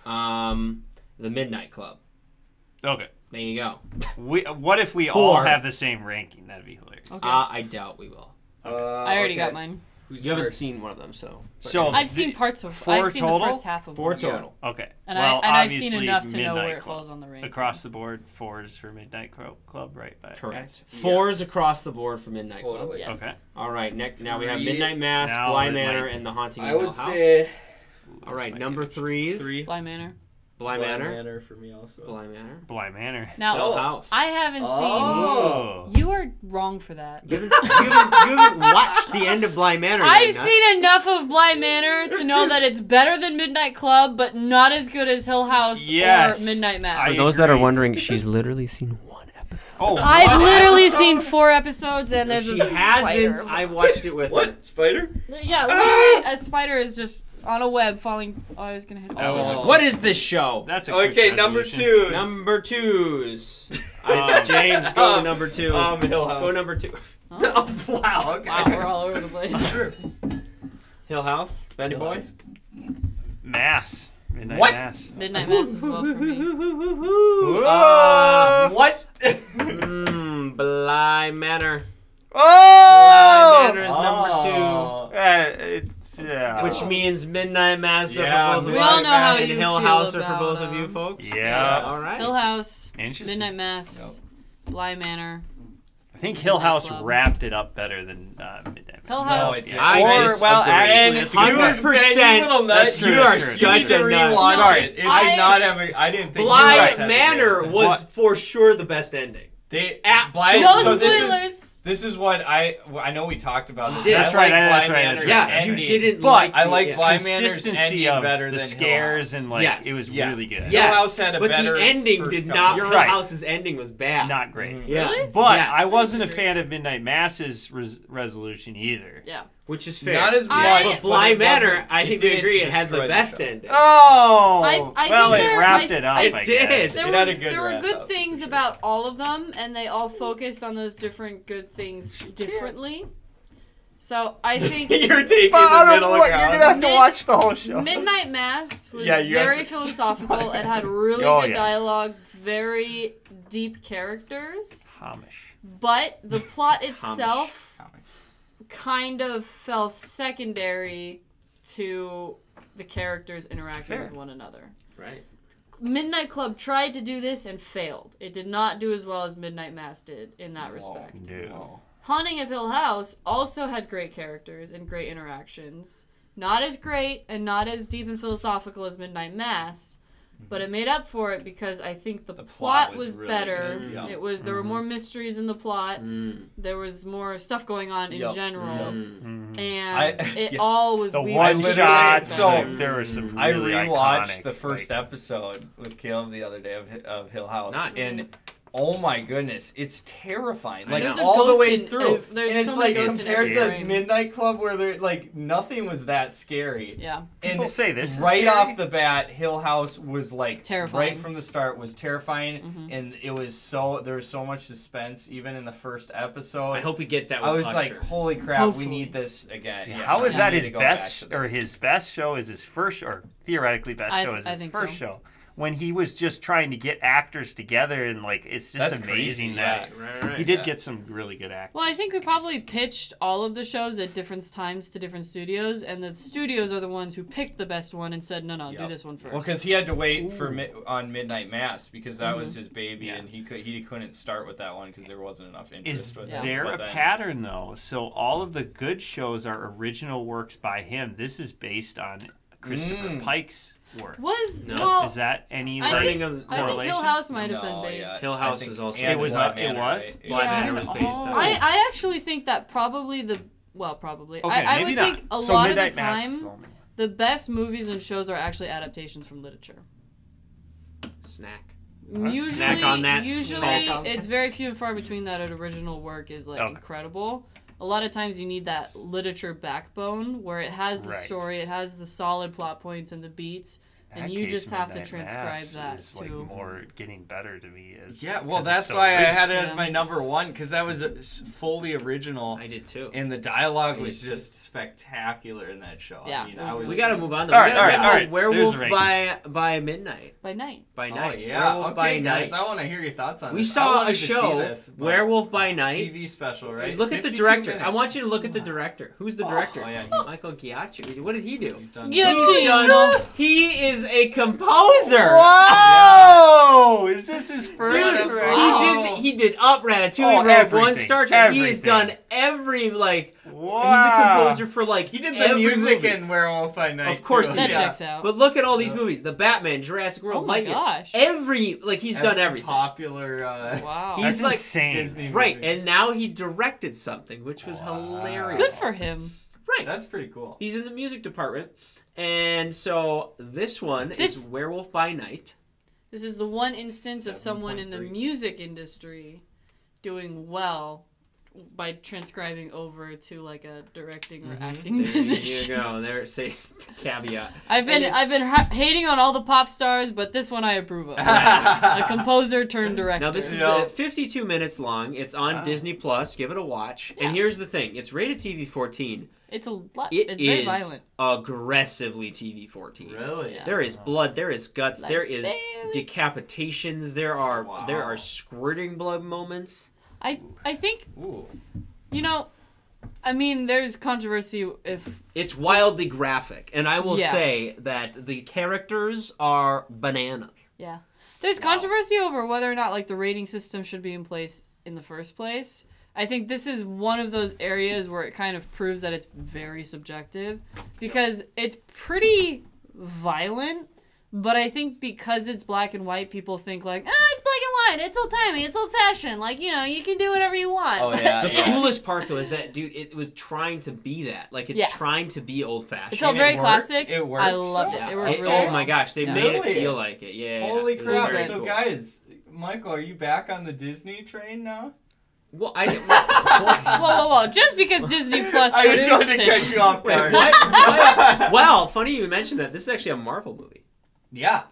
Um, the Midnight Club. okay. There you go. We, what if we all Four. have the same ranking? That'd be hilarious. Okay. Uh, I doubt we will. Uh, I already okay. got mine. Who's You haven't first? seen one of them, so... but So- anyway. I've seen the- parts of. four I've seen total? the first half of Four one. Yeah. total. Okay. And, well, I, and I've seen obviously, enough to know Midnight where it Club. falls on the ranking. Across the board, fours for Midnight Cro- Club, right? By Correct. Yeah. Fours across the board for Midnight Club. Totally. Yes. Okay. All right, next, now we have Three. Midnight Mass, Now Bly it Manor, might- and the Haunting of I Hill would House. say All right, my number connection. threes. three. Bly Manor. Bly Bly Manor. Manor for me also. Bly Manor. Bly Manor. Now, Hill Oh. House. I haven't Oh. seen. You are wrong for that. You haven't, you, haven't, you haven't watched the end of Bly Manor. I've yet, huh? seen enough of Bly Manor to know that it's better than Midnight Club, but not as good as Hill House Yes. or Midnight Mass. I For those that are agree. wondering, she's literally seen one episode. Oh, I've what? literally seen four episodes, and there's She a hasn't. spider. I watched it with her. What spider? Yeah, literally, a spider is just on a web falling. Oh, I was gonna hit. That was a- Oh. What is this show? That's a quick Okay, number resolution. two. Number twos. I James, go Um, number two. Um, Hill House. Go number two. Oh, wow. Okay. Wow, we're all over the place. Hill House. Bendy Hill Boys. Mass. Midnight What? Mass. Midnight Mass as well for me. Uh, what? Mmm. Bly Manor. Oh! Bly Manor is Oh. Uh, it, yeah. Which means Midnight Mass Yeah, for both of We us. all know how and you Hill feel House are for about, both of you um, folks. Yeah. All right. Hill House, Interesting. Midnight Mass, Bly Manor. I think Hill House Club. wrapped it up better than uh, Midnight Mass. Hill No, House. it didn't. I or, disagree. well, actually, And that's a good hundred point. percent. Ben, you little nut. That's true, You that's are true. such You need to a nut. rewatch Sorry. it. It I- did not have a. I didn't think. Bly you guys had Manor the was answer. for sure the best ending. They Absolutely. Bly- No so this is spoilers. this is what I I know we talked about this. did. I That's right, like that's Bly right, Manor's that's Yeah, right. you ending. didn't But like. I like yeah. Bly Manor's Consistency ending of better the than scares Hill House. and like Yes. it was Yeah. really good. Yes, Hill House had a but better the ending first did couple. not. You're Hill right. House's ending was bad. Not great. Yeah. Really? But Yes. I wasn't a fan of Midnight Mass's res- resolution either. Yeah. Which is fair. Not as much. I- But Bly it Manor, wasn't- I it think we didn't agree, it had the destroy best show. ending. Oh, I- I well, think it there- wrapped I- it up. It I did. guess. There It were, had a good there were wrap good up, things for sure. about all of them, and they all focused on those different good things differently. So I think You're taking But I the don't middle know what- you're ground. gonna have to Mid- watch the whole show. Midnight Mass was Yeah, you have very to- philosophical. It had really Oh, good yeah. dialogue, very deep characters, Hamish. but the plot itself Hamish. kind of fell secondary to the characters interacting Fair. with one another. Right. Midnight Club tried to do this and failed. It did not do as well as Midnight Mass did in that respect. No. Haunting of Hill House also had great characters and great interactions. Not as great and not as deep and philosophical as Midnight Mass, but it made up for it because I think the, The plot, plot was, was really better. good, yeah. It was there were more mysteries in the plot. Mm. There was more stuff going on in Yup. general, Mm. and I- it yeah. all was The weird. one literally- shot. so, like, there was some I really rewatched iconic, the first like, episode with Caleb the other day of of Hill House, Nice. and oh my goodness, it's terrifying. Like There's a all the ghost way in- through, if- there's and it's so many like ghosts in compared every to frame. Midnight Club, where there like nothing was that scary. Yeah. And People say this is right scary. off the bat, Hill House was like Terrifying. right from the start was terrifying, Mhm. and it was so there was so much suspense even in the first episode. I hope we get that with I was Usher. like, holy crap, Hopefully. we need this again. Yeah, How is we that need his to go back best to or this. his best show? Is his first or theoretically best I show th- is I his think first so. show when he was just trying to get actors together and like it's just That's amazing crazy, that yeah. Right, right, he did yeah. get some really good actors. Well, I think we probably pitched all of the shows at different times to different studios, and the studios are the ones who picked the best one and said, no, no, do Yep. this one first. Well, because he had to wait for mi- on Midnight Mass because that was Mhm. his baby, Yeah. and he could he couldn't start with that one because there wasn't enough interest. Is with Yeah. it. there But a then- pattern though? So all of the good shows are original works by him. This is based on Christopher Mm. Pike's work. was, No. well, Is that any I like, think, of I think correlation? Hill House might have No, been based. yeah, Hill I House think- was also- and It was, Black uh, it Manor, was? right? Black Yeah. Manor was based on. I, I actually think that probably the, well, probably. Okay, I, I maybe would not. think a so lot of the Midnight Mass is time, only- the best movies and shows are actually adaptations from literature. Snack. Usually, Snack on that, usually folks. it's very few and far between that an original work is like Okay. incredible. A lot of times you need that literature backbone where it has the Right. story, it has the solid plot points and the beats, that and you case, just have to Midnight transcribe Mass that is, like, to. more getting better to me. Is Yeah, well, 'cause that's it's so why I original. had it as Yeah. my number one because that was uh, s- fully original, I did too. and the dialogue I was did too. just spectacular in that show. Yeah, I mean, it I was was. We gotta move on. Though. All We right, gotta all talk right, all about right. Werewolf There's a by by midnight. By night. By Oh night. yeah, Werewolf okay, by guys. night. I want to hear your thoughts on We this. I saw wanted a to see show, this, but Werewolf by Night. T V special, right? Look at the fifty-two director. I minutes. want you to look at the director. Who's the director? Oh, yeah, he's- Michael Giacchino. What did he do? He's done. Yeah, He's geez, done- no. He is a composer. Whoa! Is this his first? Dude, direct- he Wow. did. He did Up, Ratatouille, Oh, Rogue One, everything, Star Trek. He has everything. done every like. Wow. He's a composer for like. He did the every music movie. in Werewolf by Night. Of course too. he That did. checks out. But look at all these movies: The Batman, Jurassic World, Oh my Lightyear. gosh. Every like he's done Every everything. Popular. Uh, Wow. He's That's like insane. Disney right, movie. and now he directed something, which was Wow. hilarious. Good for him. Right. That's pretty cool. He's in the music department. And so this one This- is Werewolf by Night. This is the one instance of someone in the seven point three. music industry doing well by transcribing over to like a directing or Mhm. acting There you position. go. There, say caveat. I've been And it's- I've been ha- hating on all the pop stars, but this one I approve of. A composer turned director. Now this is No. uh, fifty-two minutes long. It's on Wow. Disney Plus. Give it a watch. Yeah. And here's the thing: it's rated T V fourteen. it's a lot. It it's very is violent. aggressively T V fourteen. Really? Yeah. There is blood. There is guts. Like there is very- decapitations. There are Wow. there are squirting blood moments. I I think Ooh. you know. I mean, there's controversy if It's wildly graphic, and I will Yeah. say that the characters are bananas. yeah, there's Wow. controversy over whether or not like the rating system should be in place in the first place. I think this is one of those areas where it kind of proves that it's very subjective because it's pretty violent, but I think because it's black and white, people think like, ah, it's black and white, it's old timey, it's old fashioned, like, you know, you can do whatever you want. Oh yeah. The yeah. coolest part, though, is that, dude, it was trying to be that. Like, it's Yeah. trying to be old It fashioned. felt And it very worked? classic. It worked, I loved so? it. It worked It- really oh well. my gosh, they Yeah. made it Really? feel like it. Yeah. yeah, Holy yeah. It was crap! very So cool. guys, Michael, are you back on the Disney train now? Well, I didn't. Whoa, whoa, whoa! Just because Disney Plus I was produced trying to it. catch you off Wait, guard. what? What? Well, funny you mentioned that. This is actually a Marvel movie. Yeah.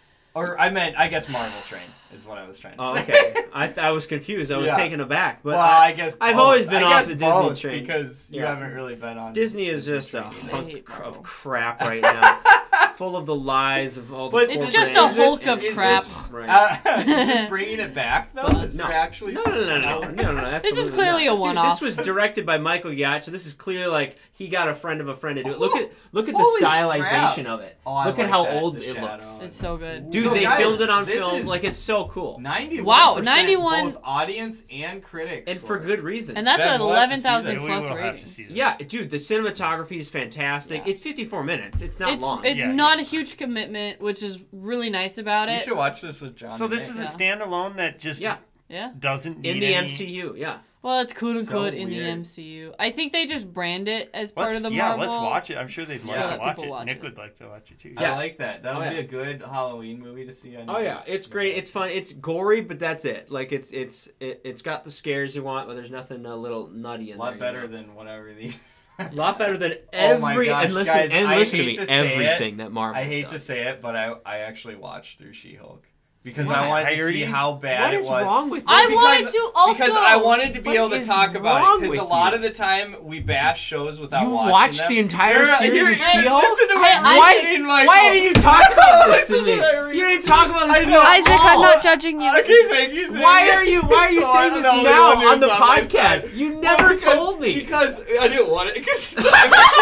Or I meant, I guess Marvel Train is what I was trying to Oh, say. okay. I, I was confused. I was Yeah. taken aback. But well, I- I, guess I've both. always been I off guess the Disney both train. because you Yeah. haven't really been on. Disney is just a train either. I hunk hate of Marvel. crap right now. full of the lies of all the. But It's corporate- just a Is this- hulk of is crap. this- Right. Uh, is this bringing it back though? But- Is no. there actually? No, no, no, no, no, no, no, no. This is absolutely clearly not. a one-off. Dude, this was directed by Michael Yacht, so this is clearly like he got a friend of a friend to do it. Look at look at the Holy stylization crap. of it. Oh, I look like at how that, old the it shadow. looks. It's so good. Dude, So, they guys, filmed it on this film. is- Like it's so cool, ninety-one Wow, percent ninety-one both audience and critics. and for score. good reason. And that's Ben, at we'll have to eleven see thousand that. We plus will have to ratings. see this. yeah, dude, the cinematography is fantastic. Yeah. It's fifty-four minutes. It's not It's long. it's Yeah, not yeah. a huge commitment, which is really nice about You it. should watch this with John. So and this Nick. is a Yeah. standalone that just yeah, Yeah. doesn't need in the any... M C U. Yeah. Well, it's quote unquote So in the weird. M C U. I think they just brand it as part Let's, of the yeah, Marvel. let's watch it. I'm sure they'd like So to that watch people it. watch Nick it. would like to watch it too. Yeah. I like that. That'll Oh, be yeah. a good Halloween movie to see. On Oh yeah, it's great. It's fun. It's gory, but that's it. Like it's it's it, it's got the scares you want, but there's nothing a little nutty in a lot there. better you know? than whatever the. A lot better than Oh my every gosh, and listen guys, and I listen to hate me. to say Everything that Marvel. I hate to say it, but I I actually watched through She-Hulk because What? I wanted to see Entirety? how bad What it is was. wrong with you? I Because- wanted to also. Because I wanted to be What able to is talk about wrong it. Because a with lot you? of the time we bash shows without You watching watched them. the entire Here- series here- of hey, She-Hulk? Listen to Hey, my Isaac- reasoning, Michael. Why didn't you talk about this to Listen me? to my reasoning. You didn't talk about this I to me know. at Isaac, all. I'm not judging you. Okay, thank you. Sam. Why are you Why are you So saying I'm this the only now one who's on the on my podcast? side. You Well, never because- told me. Because I didn't want it. Because it's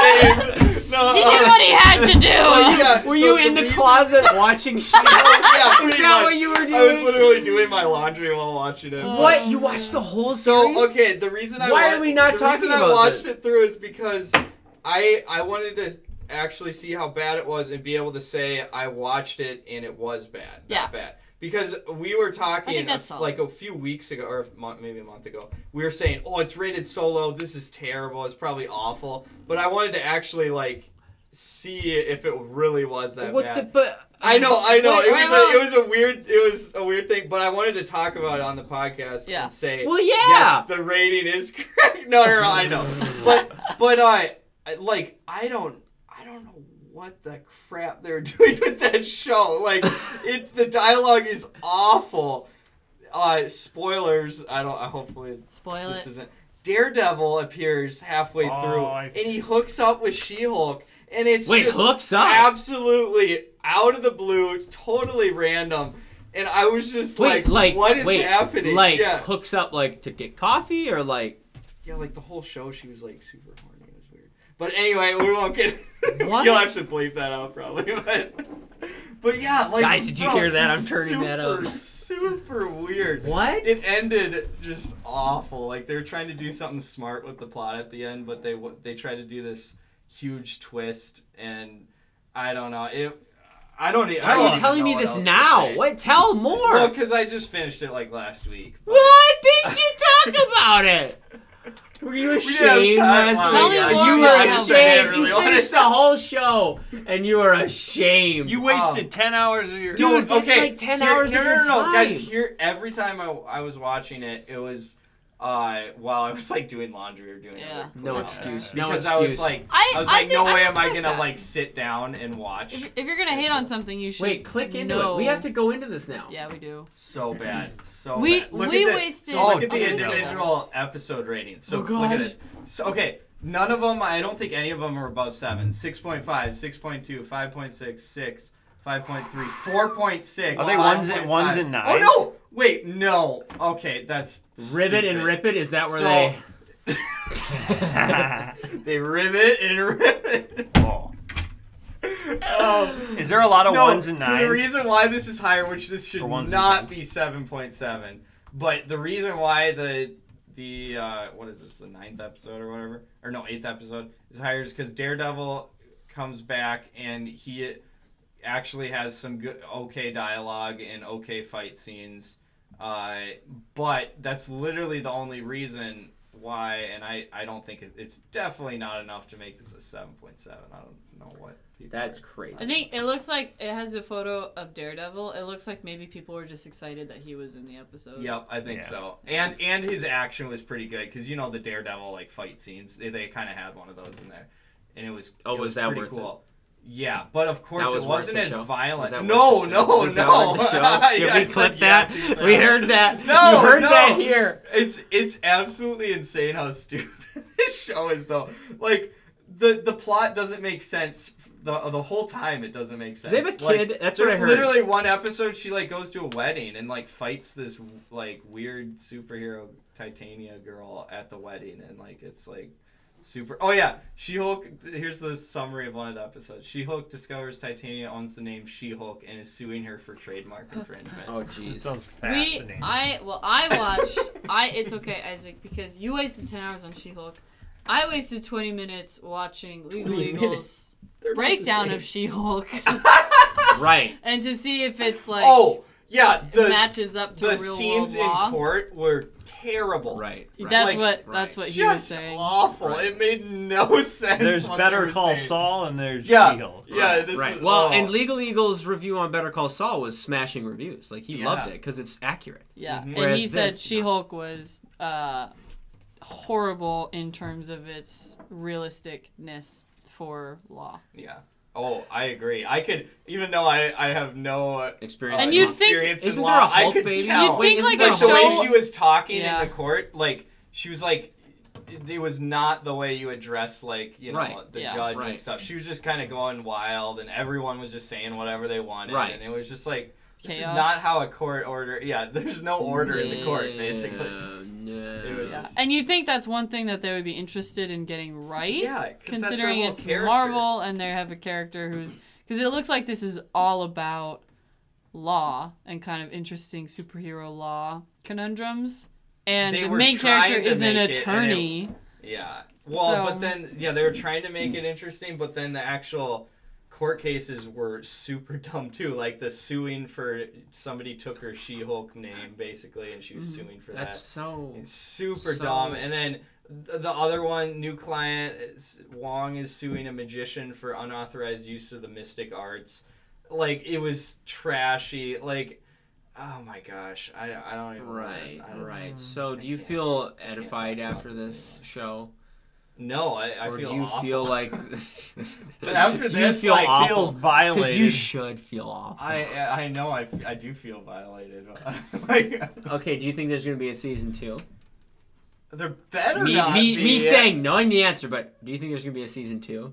a shame. No, He did what he had to do. Well, yeah, Were so you the in the reason- closet watching She-Hulk? Yeah, Is pretty that much. what you were doing? I was literally doing my laundry while watching it. What? You watched the whole series? So okay, the reason I Why wa- are we not the talking reason about I watched this? it through is because I I wanted to actually see how bad it was and be able to say I watched it and it was bad. That Yeah. bad. Because we were I talking think that's a- solid. like a few weeks ago, or a month, maybe a month ago, we were saying, "Oh, it's rated so low. This is terrible. It's probably awful." But I wanted to actually like see if it really was that What bad. the? But I know, I know. Wait, it wait, was a, wait. it was a weird, it was a weird thing. But I wanted to talk about it on the podcast Yeah. and say, Well, yeah. yes, the rating is correct. No, no, no, I know, but but I uh, like I don't, I don't know what the crap they're doing with that show. Like it, the dialogue is awful. Uh, spoilers. I don't. I hopefully Spoil this it. isn't. Daredevil appears halfway Oh, through, I- and he hooks up with She-Hulk, and it's Wait, just hooks up? absolutely out of the blue, it's totally random, and I was just wait, like, like "What is wait, happening?" Like yeah, hooks up like to get coffee or like yeah, like the whole show, she was like super horny. It was weird. But anyway, we won't get. What? You'll have to bleep that out probably, but. But yeah, like Guys, did you bro, hear that? it's I'm turning that super, up. Super weird. what? It ended just awful. Like they were trying to do something smart with the plot at the end, but they w- they tried to do this huge twist, and I don't know. It. I don't. e- I Why don't are even you telling know me what this else to now? say. What? Tell more. Well, because I just finished it like last week. but- What did you talk about it? Were you didn't have ashamed time. last Tell week? me more You about were it. I ashamed. didn't really You want finished to- the whole show, and you were ashamed. You wasted ten hours of your... Dude, No, that's like ten here- hours no, of no, your no, no, time. guys. Here, every time I, I was watching it, it was uh, while I was like doing laundry or doing Yeah. other No stuff. excuse. Because No I excuse. was like, I- I was I like, think- no I way am I respect gonna that. like sit down and watch. If, if you're gonna hate on something, you should. Wait, click into know. it. We have to go into this now. Yeah, we do. So bad, so We- bad. Look we at the, wasted- So look at Oh, the dude. individual episode ratings. So Oh, look at God. this. So okay, none of them. I don't think any of them are above seven. Six point five, six point two, five point six, six, five point three, four point six. Are they ones and- ones and Oh nines? no! Wait, no. Okay, that's Rivet and stupid. Rip It. Is that where So- they? They rivet and rivet. Oh. Um, Is there a lot of no, ones and so nines? the reason why this is higher, which this should For ones and not tens. be seven point seven, but the reason why the the uh, what is this, the ninth episode or whatever, or no, eighth episode is higher is because Daredevil comes back and he actually has some good, okay dialogue and okay fight scenes, uh, but that's literally the only reason why, and I, I don't think it, it's definitely not enough to make this a seven point seven. I don't know what people That's are- crazy. I think it looks like it has a photo of Daredevil. It looks like maybe people were just excited that he was in the episode. Yep, I think Yeah. so. And and his action was pretty good because you know the Daredevil like fight scenes, they, they kind of had one of those in there, and it was Oh, it was was that pretty worth cool. Yeah, but of course That was it worth wasn't the as show? violent. Was that No, worth the show? no, Was that no. worth the show? Did Yeah, we I clip said yeah that? to that. We heard that. No, you heard no. that here. It's it's absolutely insane how stupid this show is though. Like the the plot doesn't make sense f- the the whole time it doesn't make sense. they have a Like, kid? That's there- what I heard. Literally one episode, she like goes to a wedding and like fights this like weird superhero Titania girl at the wedding, and like it's like super. Oh yeah, She-Hulk. Here's the summary of one of the episodes. She-Hulk discovers Titania owns the name She-Hulk and is suing her for trademark infringement. Oh jeez. Sounds We, fascinating. I, well, I watched. I. It's okay, Isaac, because you wasted ten hours on She-Hulk. I wasted twenty minutes watching Legal twenty Eagles minutes. They're not the breakdown same. of She-Hulk, Right. and to see if it's like Oh yeah, it the matches up to the real scenes world in law. court were terrible. Right. right. That's Like, what. right. That's what he was Just saying. awful. Right. It made no sense. There's what they Better were Call saying. Saul and there's Yeah, She-Hulk. yeah. This right. is, Well, oh. and Legal Eagle's review on Better Call Saul was smashing reviews. Like he Yeah. loved it because it's accurate. Yeah, Mhm. and Whereas he said this, She-Hulk was uh, horrible in terms of its realisticness for law. Yeah. Oh, I agree. I could, even though I, I have no uh, Experience. And you'd think- experience in Isn't law, there a I Hulk could baby? tell. You'd think isn't like there a like the way show- she was talking Yeah. in the court, like she was like, it, it was not the way you address like you know Right. the Yeah. judge Right. and stuff. She was just kind of going wild, and everyone was just saying whatever they wanted, Right. and it was just like. This Chaos. is not how a court order. Yeah, there's no order in the court, basically. No, no. It was Yeah, just- and you think that's one thing that they would be interested in getting right, Yeah, 'cause that's her considering whole it's character. Marvel and they have a character who's because it looks like this is all about law and kind of interesting superhero law conundrums, and They the were main trying character to is an make it, and it- attorney. Yeah. Well, So- but then yeah, they were trying to make it interesting, but then the actual court cases were super dumb too. Like the suing for somebody took her She-Hulk name basically, and she was suing for That's that. so. It's super so- dumb. And then th- the other one, new client, is, Wong is suing a magician for unauthorized use of the mystic arts. Like it was trashy. Like. Oh my gosh, I, I don't even. Right, I don't, right. So, do I you can't- feel can't edified talk about after this this show, No, I, I or feel do you awful. feel like? But after do you this, feel like, awful? Feels Because violated. you should feel awful. I I know I, f- I do feel violated. Like Okay, do you think there's going to be a season two? there better Me, not me, be. me saying knowing the answer, but do you think there's going to be a season two?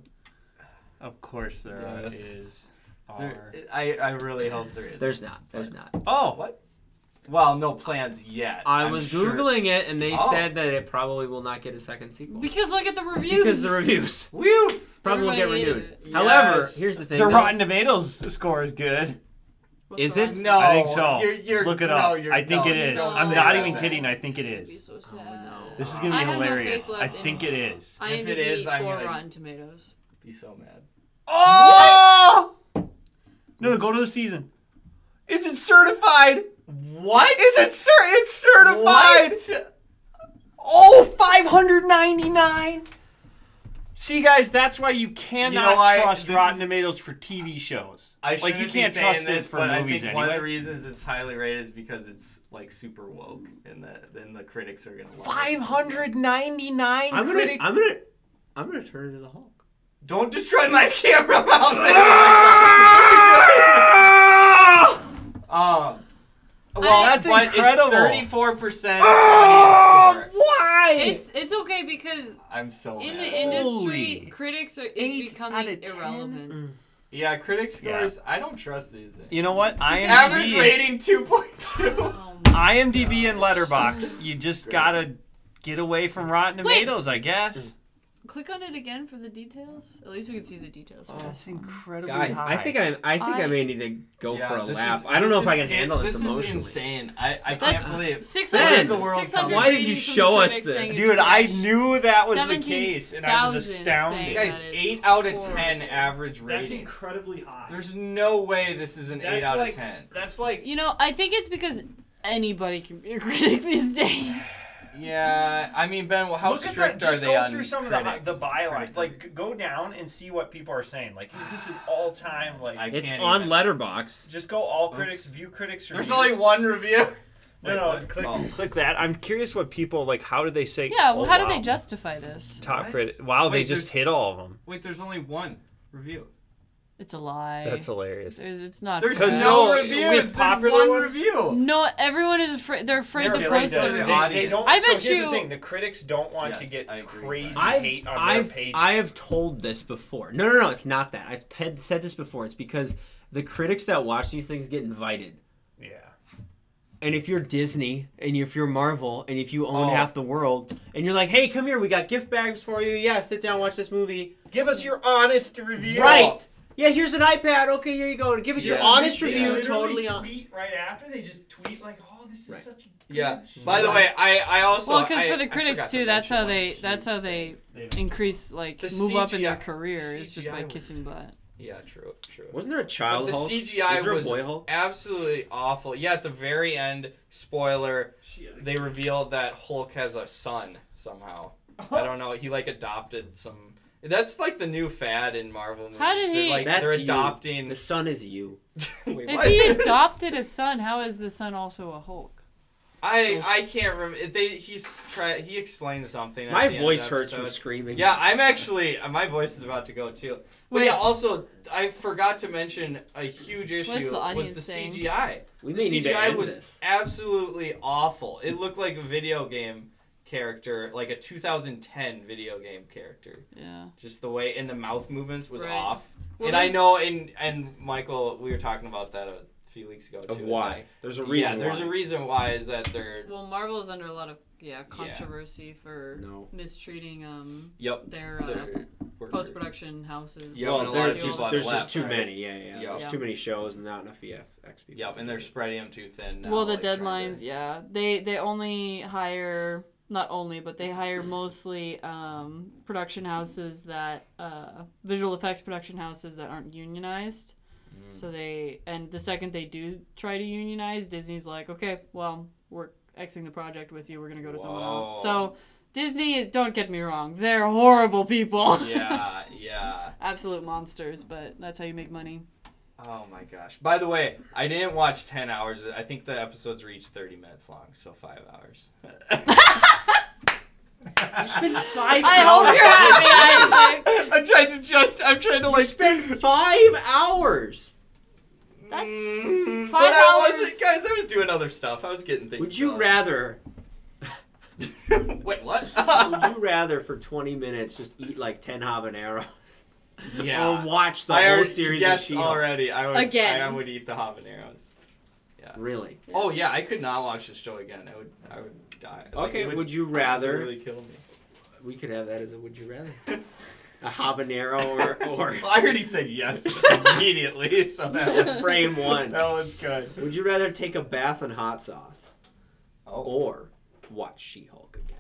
Of course there Yes. is. There, Are. I I really hope there is. There's not. There's not. Oh, What? Well, no plans yet. I I'm was sure. googling it, and they Oh. said that it probably will not get a second sequel Because look at the reviews. because the reviews Woo! probably won't get Everybody hated renewed. it. However, Yes. here's the thing. the though. Rotten Tomatoes score is good. What's Is the it? Rotten No, I think so. You're, you're, Look it no, up. You're, I think no, it is. don't I'm say not that. even kidding. I think it It's gonna be is. so sad. no. This is gonna I be have no hilarious. faith I left think in- it is. I If it is, I'm or gonna- Rotten Tomatoes. Be so mad. Oh! No, no, go to the season. Is it certified? What? Is it cer? It's certified. What? Oh, five hundred ninety-nine. See, guys, that's why you cannot You know why? trust This Rotten is- Tomatoes for T V shows. I like you shouldn't can't be trust saying it this, for but movies I think anyway. one of the reasons it's highly rated is because it's like super woke, and the then the critics are gonna love Five it. hundred ninety-nine. I'm gonna, critic- I'm gonna, I'm gonna turn into the Hulk. Don't destroy my camera mount. um. Well, I- that's That's incredible. It's thirty-four percent audience score. Why? It's it's okay because I'm so in mad. the industry, Holy. critics are is Eight becoming out of ten? irrelevant. Yeah, critic Yeah. scores. I don't trust these. You know what? Average IMDb, rating two point two. Oh my IMDb and gosh. Letterboxd. You just Great. gotta get away from Rotten Wait. Tomatoes, I guess. Click on it again for the details. At least we can see the details. Oh. first. That's incredibly Guys, high. I think I, I think I, I- may need to go Yeah, for a this lap. is- I don't know this if I is can in- handle this, this emotionally. is insane. I, I That's can't believe. six Ben, hundred. is the world six hundred Why did you ratings from show the us critics this? saying it's Dude, I trash. knew that was the seventeen case, and I was thousand astounded. saying Guys, that it's eight out of horrible. ten average rating. incredibly high. There's no way this is an eight out like, of ten. That's like You know, I think it's because anybody can be a critic these days. Yeah, I mean, Ben, well, how Look strict at the, are just they go on through some critics? of the the byline. Critics? Like go down and see what people are saying. Like is this an all time like? I It's can't on even. Letterboxd. just go all Oops. critics, view critics. There's reviews. only one review. No, Wait, no, what? click, Oh. click that. I'm curious what people like. How do they say? Yeah, well, oh, how do wow. they justify this? top What? critic? Wow, they Wait, just there's- hit all of them. Wait, there's only one review. It's a lie. That's hilarious. There's, it's not. There's fair. no no, reviews. with There's popular one ones- review. No, everyone is afraid. They're afraid They're to afraid post to- the the reviews. They, audience. they don't. I so bet here's you- the thing: the critics don't want Yes, to get I agree. crazy I've, hate on their I've, pages. I have told this before. No, no, no, it's not that. I've t- said this before. It's because the critics that watch these things get invited. Yeah. And if you're Disney, and if you're Marvel, and if you own Oh. half the world, and you're like, hey, come here, we got gift bags for you. Yeah, sit down, watch this movie. Give us your honest review. Right. Yeah, here's an iPad. Okay, here you go. Give us your Yeah. honest They review. literally Totally on. tweet right after. They just tweet like, "Oh, this is Right. such a good Yeah. show." By the way, I I also Well, because I- for the I critics forgot to too, that's mention how one they huge that's how thing. they increase like The move up in C G I their career. It's just by C G I was- kissing butt. Yeah, true, true. Wasn't there a child But the Hulk? C G I Was there a was boy Hulk? absolutely awful. Yeah, at the very end, spoiler, they revealed that Hulk has a son somehow. I don't know. He like adopted some. That's like the new fad in Marvel movies. How did They're, he- like That's they're you. adopting. The son is you. Wait, If what? he adopted a son, how is the son also a Hulk? I I can't remember. They he's try he explains something. at My the end of voice the hurts from episode. screaming. Yeah, I'm actually my voice is about to go too. But Wait. yeah, also I forgot to mention a huge issue What's the was audience the saying? C G I. We The may need to C G I end was this. absolutely awful. It looked like a video game character, like a two thousand ten video game character. Yeah. Just the way and the mouth movements was Right. off. Well, and I there's- know, and and Michael, we were talking about that a few weeks ago too. Of is why? There's a reason Yeah, there's why. a reason why is that they're. Well, Marvel is under a lot of yeah controversy for No. mistreating um Yep. their uh, they're workers. post production houses. Yeah, Well, and a lot there's of just, people there's have just left, too right? many. Yeah, yeah. Yep. There's Yeah. too many shows and not enough V F X people. Yep, and they're spreading them too thin. Now, Well, the like, trying deadlines, to- yeah, they they only hire not only, but they hire mostly um, production houses that uh, visual effects production houses that aren't unionized. Mm. So they and the second they do try to unionize, Disney's like, okay, well, we're Xing the project with you. We're gonna go to someone else. Whoa. So Disney, don't get me wrong, they're horrible people, Yeah, yeah. absolute monsters. But that's how you make money. Oh my gosh. By the way, I didn't watch ten hours. I think the episodes reached thirty minutes long, so five hours. You spent five I hours. hope you're happy, Isaac. I'm trying to just. I'm trying to You like. spent five hours. That's Mm, five but I hours. wasn't, guys. I was doing other stuff. I was getting things. Would you done. rather? Wait, what? Would you rather for twenty minutes just eat like ten habaneros, yeah. or watch the I whole already, series yes, of She-Hulk? already. I would. Again. I would eat the habaneros. Really? Oh yeah, I could not watch this show again. I would. I would die. Like, Okay. it Would, you rather? Really kill me. We could have that as a would you rather. A habanero or or Well, I already said yes immediately, so that one, frame one. that one's good. Would you rather take a bath in hot sauce Oh, or watch She-Hulk again?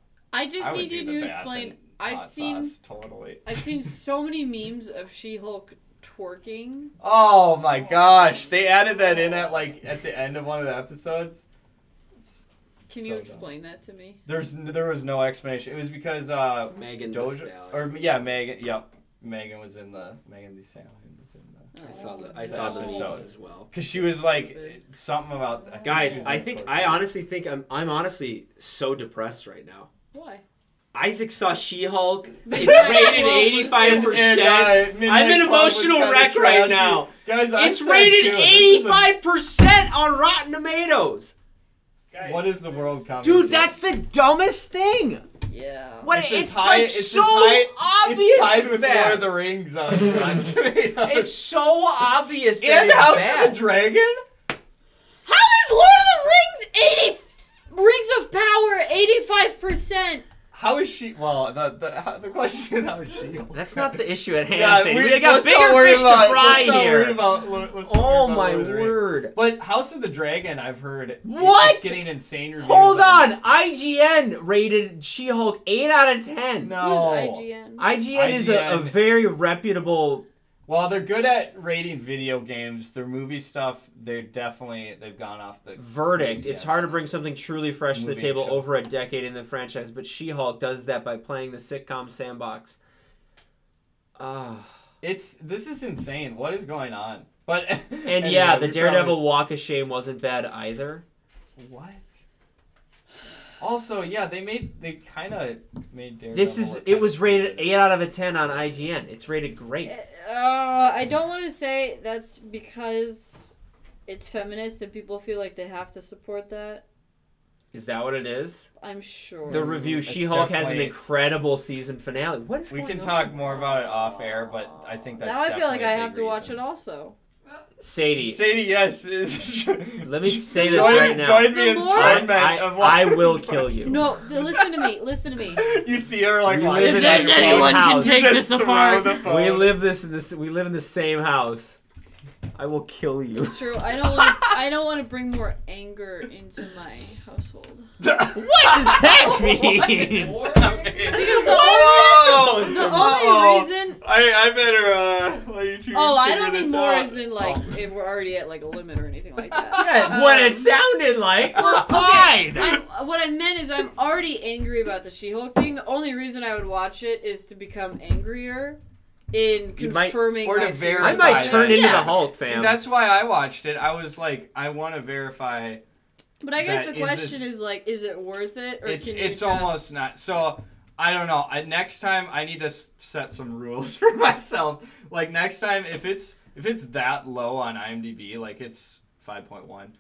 I just I would need do you the to bath explain. in I've hot seen sauce, totally. I've seen so many memes of She-Hulk twerking. Oh my gosh, they added that in at like at the end of one of the episodes. It's Can so you dumb. explain that to me? There's n- there was no explanation. It was because uh Megan Thee Doja Stallion. or yeah Megan yep Megan was in the Megan Thee Stallion was in the I saw the I Oh, saw the no. episode as well. because she was like something about I think Guys, she was I in think Fort I Pierce. honestly think I'm I'm honestly so depressed right now. Why? Isaac saw She-Hulk. It's Midnight rated Club was eighty-five And, percent. uh, Midnight I'm an Club was emotional kinda wreck right trashy. now. Guys, I'm It's sad rated too. This is a- eighty-five percent on Rotten Tomatoes. What is the world coming Dude, to? that's the dumbest thing. Yeah. What It's it's, as high- like it's as so high- obvious It's tied it's with bad. Lord of the Rings on Rotten Tomatoes. It's so obvious that and it's House bad. of the Dragon. How is Lord of the Rings eighty Rings of Power eighty-five percent? How is she? Well, the the, the question is how is she? That's not the issue at hand. Yeah, Sadie. we, we got let's not bigger worry fish about, to fry let's not here. worry about, let's not Oh worry about my Lord of the Rings. word. But House of the Dragon, I've heard. What? It's getting insane reviews. Hold on. I G N rated She-Hulk eight out of ten. No. Who's I G N? I G N is a, a I G N. very reputable. Well, they're good at rating video games. Their movie stuff, they're definitely they've gone off the Verdict. crazy It's end. hard to bring something truly fresh to the Movie table and show. over a decade in the franchise, but She-Hulk does that by playing the sitcom sandbox. Ah. It's this is insane. What is going on? But And yeah, the we Daredevil probably- walk of shame wasn't bad either. What? Also, yeah, they made they kind of made Daredevil. This is look it was kinda rated stupid. eight out of a ten on I G N. It's rated great. Uh, Uh, I don't want to say that's because it's feminist and people feel like they have to support that. Is that what it is? I'm sure. The review It's She-Hulk has an definitely- incredible season finale. What is We going can on? talk more about it off air, but I think that's now I feel like definitely I a have big to watch reason. it also. Sadie, Sadie, yes. let me say this join, right now. Join me in The Lord- torment I, of I, I what- will kill you. No, th- listen to me. Listen to me. You see her like We lying live in down the your same phone. house. You just throw the phone. We live this in this. We live in the same house. I will kill you. It's true. I don't want. I don't want to bring more anger into my household. What does that mean? Because the Whoa! only, the Uh-oh. only reason. I, I better uh let you two Oh, I figure don't mean this more out. as in like Oh. if we're already at like a limit or anything like that. Yeah, what it sounded like. We're Okay, fine. I'm, what I meant is I'm already angry about the She-Hulk thing. The only reason I would watch it is to become angrier in You might- confirming or to my verify I feelings. might turn that. into Yeah. the Hulk, fam. See, that's why I watched it. I was like, I want to verify. But I guess that the is question this- is like, is it worth it, or It's can you it's just... almost not. So I don't know. I, next time I need to s- set some rules for myself. Like next time, if it's if it's that low on IMDb, like it's five point one.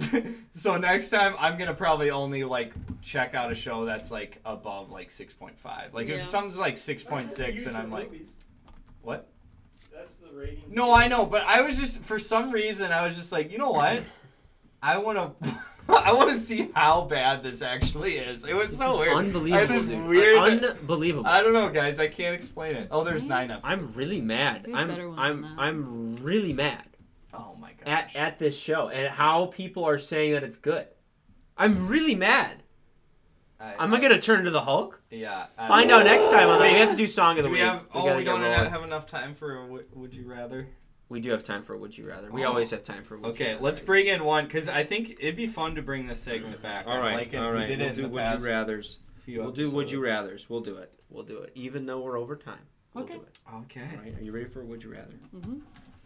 So next time I'm gonna probably only like check out a show that's like above like six point five. Like Yeah. if something's like six point six and I'm like, what? That's the ratings. No, I know, but I was just for some reason I was just like, you know what? I want to, I want to see how bad this actually is. It was This so is weird. unbelievable, I had this dude. weird. Unbelievable. I don't know, guys. I can't explain it. Oh, there's nine of them. I'm really mad. There's I'm better ones I'm than that. I'm really mad Oh my at gosh. at this show and how people are saying that it's good. I'm really mad. I, Am I gonna turn into the Hulk? Yeah. I- Find out next time on that. We Wait, have to do song of the Do we week. have? Oh, gotta we get don't rolling. have enough time for a would, would you rather. We do have time for Would You Rather. We Oh. always have time for Would You Okay, Rather. let's bring in one because I think it'd be fun to bring this segment back. All right, like it, all right. We did we'll it do in the Would past You Rather's. few We'll do Would You episodes. Rather's. We'll do it. We'll do it. Even though we're over time. We'll Okay. do it. Okay. All right. Are you ready for Would You Rather? Mhm.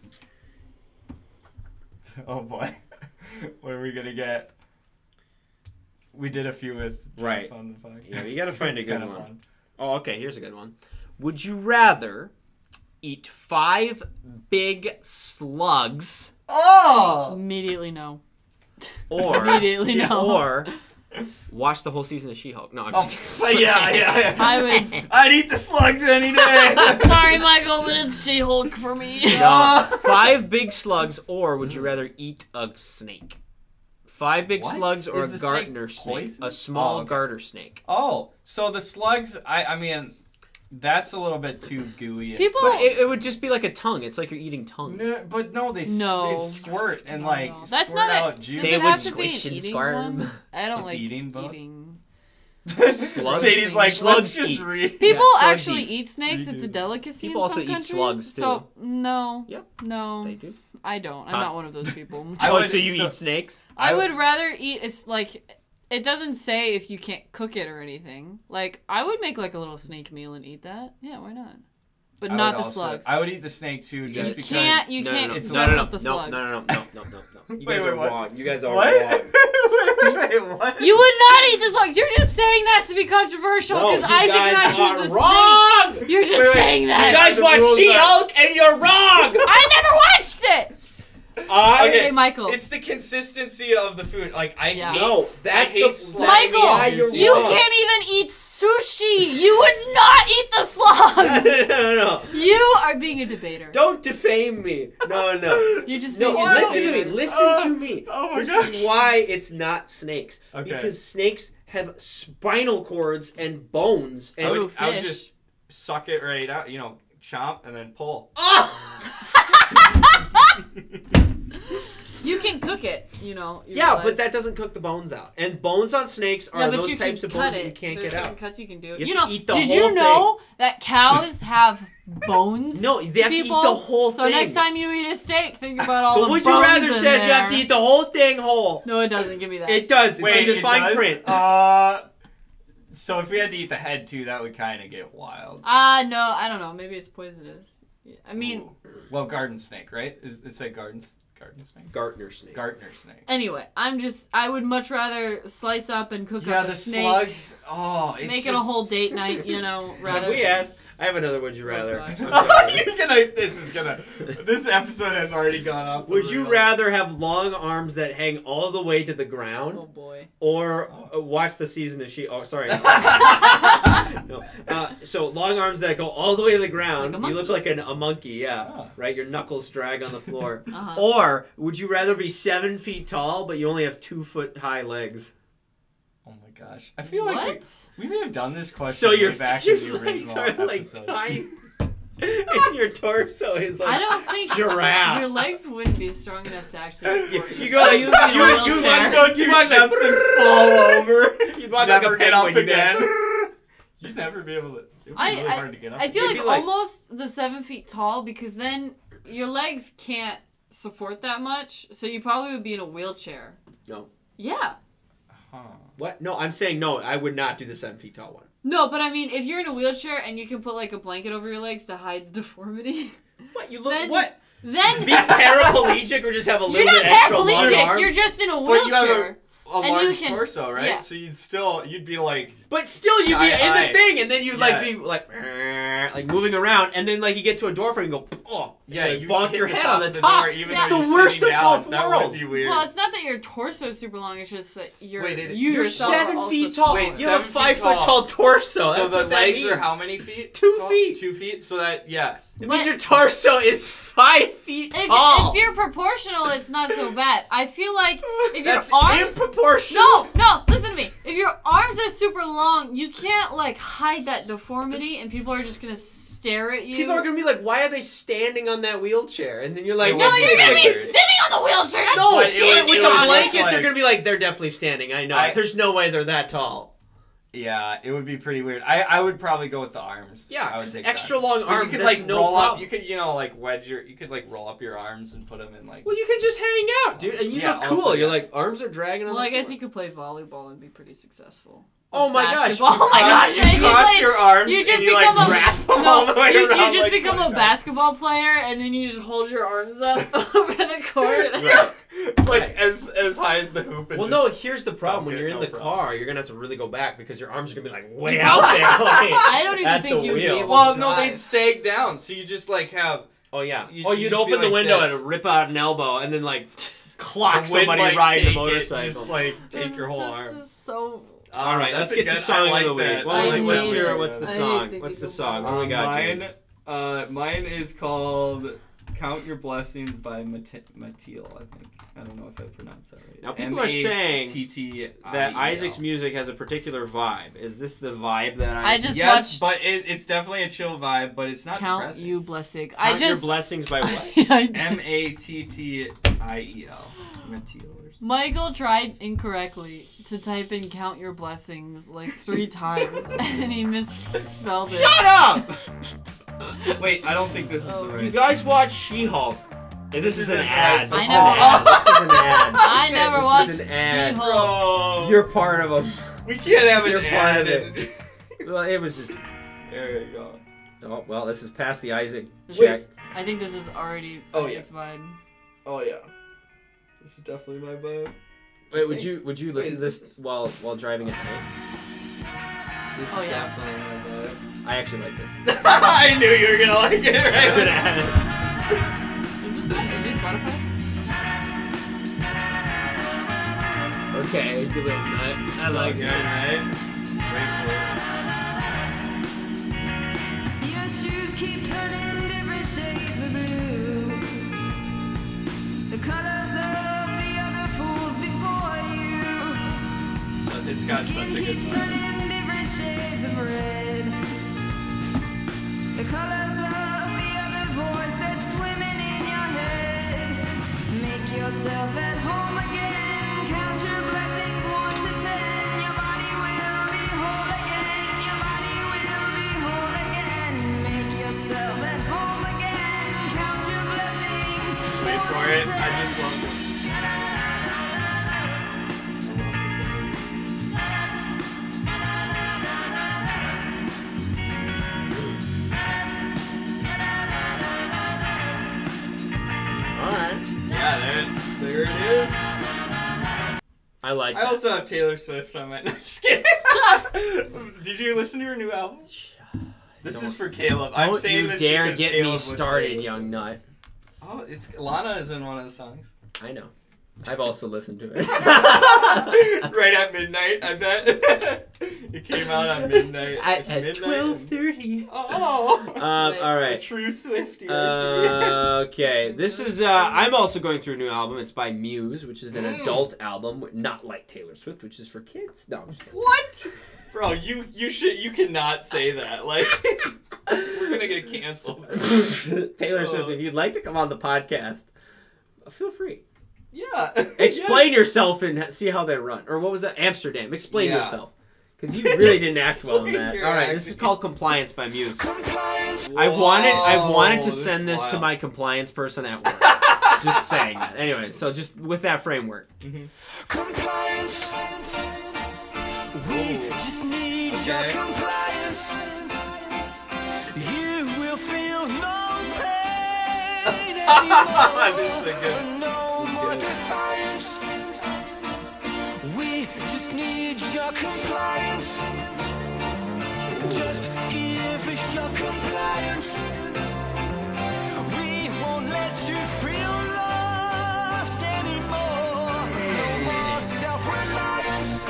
Oh boy, what are we gonna get? We did a few with Jeff Right. on the podcast. Yeah, you gotta find a It's good kinda one. fun. Oh, okay. Here's a good one. Would you rather eat five big slugs Oh. Immediately no. or Immediately no. or watch the whole season of She-Hulk? No, I'm Oh, just yeah, yeah, yeah. I would. I'd eat the slugs any day. Sorry, Michael, but it's She-Hulk for me. No. Five big slugs, or would you rather eat a snake? Five big What? slugs or Is a the snake garter snake? poison? A small Oh, okay. garter snake. Oh, so the slugs, I, I mean, that's a little bit too gooey. And People- stuff. But it, it would just be like a tongue. It's like you're eating tongues. No, but no, they s- No. they'd squirt and No, like no. That's squirt not a- out Does juice. They it would have to be squish an and eating squirm. one? I don't It's like eating, bud. eating. Slugs- Sadie's like, slugs let's just eat. read. People slugs actually eat. eat, snakes. We It's a do. delicacy People in also some eat countries. slugs, too. So no, Yep. no, They do. I don't. I'm Huh? not one of those people. I Oh, would- so you so- eat snakes? I I would rather eat. It's like it doesn't say if you can't cook it or anything. Like I would make like a little snake meal and eat that. Yeah, why not? But I not would the also- slugs. I would eat the snake too, You just guys- because. can't. You no, can't no, no, It's no, dress no, no, up the no, slugs. No, no, no, no, no, no, no. You Wait, guys wait, are what? wrong. You guys are What? wrong. wait, wait, what? You would not eat the slugs. You're just saying that to be controversial No, because you Isaac guys and I are choose the wrong. snake. You're just Wait, wait. saying that. You guys The watch rules are- She-Hulk and you're wrong. I never watched it. I Okay, Hey, Michael. It's the consistency of the food. Like I Yeah. hate. No, that's I hate the slugs. Michael, Yeah, you're you wrong. can't even eat sushi. You would not eat the no, slugs. no, no, no. You are being a debater. Don't defame me. No, no. You're just No, being a listen to me. debator. Listen Uh, to me. oh my this gosh. is why it's not snakes. Okay. Because snakes have spinal cords and bones. So I And do would, I would fish. just suck it right out. You know, chomp and then pull. You can cook it, you know. you yeah, but realize. that doesn't cook the bones out. And bones on snakes are Yeah, but those you types can of cut bones it. that you can't There's get certain out. cuts you can do. You You, have know, to eat the did whole you know that cows have bones? No, they have people? to eat the whole so thing. next time you eat a steak, think about all But the would bones you rather in says there. you have to eat the whole thing whole? No, it doesn't. Give me that. It does. It's Wait, in the it fine does? print. Uh, so if we had to eat the head too, that would kind of get wild. Ah, uh, no, I don't know. Maybe it's poisonous. I mean, Ooh. Well, garden snake, right? Is it say garden garden snake? Gartner snake. Gartner snake. anyway, I'm just. I would much rather slice up and cook Yeah, up a the snake, slugs. Oh, it's make it a just- whole date night. You know, rather. Have we asked? I have another would you rather. gosh. I'm sorry. You're gonna. This is gonna. This episode has already gone off. the Would you rails. rather have long arms that hang all the way to the Oh ground, boy. or uh, watch the season of She? Oh, sorry. no. Uh, so long arms that go all the way to the ground. Like a you look monkey. like an, a monkey. Yeah. Oh. Right. Your knuckles drag on the floor. Uh-huh. Or would you rather be seven feet tall but you only have two foot high legs? Oh my gosh! I feel like What? we, we may have done this question So your, way back your in the legs original are like episode. tiny, and your torso is like I don't think giraffe. your legs wouldn't be strong enough to actually support you. You go So like you would be in a you, you wheelchair. like Go you two walk steps like, and fall over. You'd walk Never like a get up penguin, you'd be like, again. You'd never be able to. It would be I, really I, hard to get up. I feel It'd like, be like- almost the seven feet tall because then your legs can't support that much, so you probably would be in a wheelchair. No. Yeah. Huh. What? No, I'm saying no. I would not do the seven feet tall one. No, but I mean, if you're in a wheelchair and you can put like a blanket over your legs to hide the deformity, What you look? Then- what? then Be paraplegic or just have a you're little not bit extra long paraplegic. arm? You're just in a But you have wheelchair. a, a And you large can- torso, right? yeah. So you'd still you'd be like. But still, you'd be Sky in high. the thing, and then you'd like Yeah. be like, "Arr," like moving around, and then like you get to a door frame and go, oh, Yeah, like, you bonk hit your the head top on the of the top. door, even Yeah. though The you're worst sitting of down. both That worlds. would be weird. Well, it's not that your torso is super long. It's just that you're Wait, it- you You're yourself seven are also feet tall. Wait, you have a seven feet five foot tall. tall torso. So That's the what that legs are means. how many feet? Two tall? feet. Two feet. So that yeah. It But- means your torso is five feet If, tall. if you're proportional, it's not so bad. I feel like if your That's arms. improportional. No, no, listen to me. If your arms are super long, you can't like hide that deformity, and people are just gonna stare at you. People are gonna be like, "Why are they standing on that wheelchair?" And then you're like, It no, would you're be gonna be weird. sitting on the wheelchair. Not No, But it would- standing with it the would on look it. blanket, like- they're gonna be like, "They're definitely standing." I know. I- There's no way they're that tall. Yeah, it would be pretty weird. I, I would probably go with the arms. Yeah, I would 'cause take extra that. long But arms, You could that's like no roll up. problem. You could you know like wedge your. You could like roll up your arms and put them in like. Well, you can just hang out, dude, and you Yeah, look cool. also, You're yeah. like arms are dragging on. Well, the I guess floor. you could play volleyball and be pretty successful. Oh my gosh! Basketball. Oh my cross, gosh! you man, you cross play- your arms you and just you become like a wrap them no, all the way you, around. you just like become a twenty times. basketball player, and then you just hold your arms up over the court. Right. Like as as high as the hoop. And Well, just, no. Here's the problem: when dunk you're it, in no the problem. car, you're gonna have to really go back because your arms are gonna be like way out there. Like, I don't even at think the you'd be wheel. able Well, to no, drive. they'd sag down, so you just like have Oh yeah. You- oh, you you'd just be open the like window this. and rip out an elbow, and then like clock the wind somebody might riding the take it, motorcycle. Just like take This your is whole just arm. is so. All right, that's let's a get good- to song I like of the week. that. Well, I like, what's hate your it. what's the I hate song? thinking What's the about song? it. What do we got, mine, James? uh, mine is called "Count Your Blessings" by Mat- Mateel. I think. I don't know if I pronounced that right. Now, people are saying M A T T I E L. That Isaac's music has a particular vibe. Is this the vibe that I? I just Yes, watched but it, it's definitely a chill vibe, but it's not Count depressing. You Blessing. Count I just your blessings by what? I just- M A T T I E L. Mateel or something. Michael tried incorrectly to type in "Count Your Blessings" like three times, and he misspelled it. Shut up! Wait, I don't think this is Oh. the You right. guys watch She-Hulk. This, This is isn't an ad. right, This so is I an know. ad. This is an ad. I never This watched is an ad. She-Hulk. Bro, You're part of a. we can't have an You're part ad. of it. in- Well, it was just. There you go. Oh well, this is past the Isaac This check. is- I think this is already Oh, yeah. Isaac's vibe. Oh yeah, this is definitely my vibe. Wait, would you would you listen Wait, to is this while while driving at night? This Oh, is yeah. definitely my vibe. I actually like this. I knew you were gonna like it, I'm gonna right? add Is this, is this Spotify? it. Okay, good little nut. I like good, it. right? Your shoes keep turning different shades of blue. The colors of the other fools before you. But it's got such a Skin good keeps vibe. turning different shades of red. The colors of the other voice that's swimming in your head. Make yourself at home again. Count your blessings one to ten. Your body will be whole again. Your body will be whole again. Make yourself at home again. Count your blessings. Wait for one it. to ten. I just love it. All right. Yeah, there, there it is. I like. I also have Taylor Swift on my. No, just kidding. Did you listen to her new album? This is for Caleb. I'm Don't saying you this dare because get Caleb me would say started, this. young nut. Oh, it's Lana is in one of the songs. I know. I've also listened to it. Right at midnight, I bet. It came out on midnight. At, It's at midnight twelve and- thirty. Oh. Um, all A right. true Swiftie. I Uh, okay, this is. Uh, I'm also going through a new album. It's by Muse, which is an Mm. adult album, not like Taylor Swift, which is for kids. No, I'm just see. What? Bro, you you should you cannot say that. Like we're gonna get canceled. kidding. Taylor Oh. Swift, if you'd like to come on the podcast, feel free. Yeah. Explain Yes. yourself and see how they run. Or what was that? Amsterdam. Explain Yeah. yourself. Because you really didn't act well in Explain that. your All right, this is acting. called Compliance by Muse. Whoa, I've wanted, I've wanted to this send is this to wild. my compliance person at work. Just saying that. Anyway, so just with that framework. Compliance. We just need your Okay. compliance. You will feel no pain anymore. This is a good- No this is more good. defiance. We just need your compliance. Just give us your compliance. We won't let you feel lost anymore. No more self-reliance.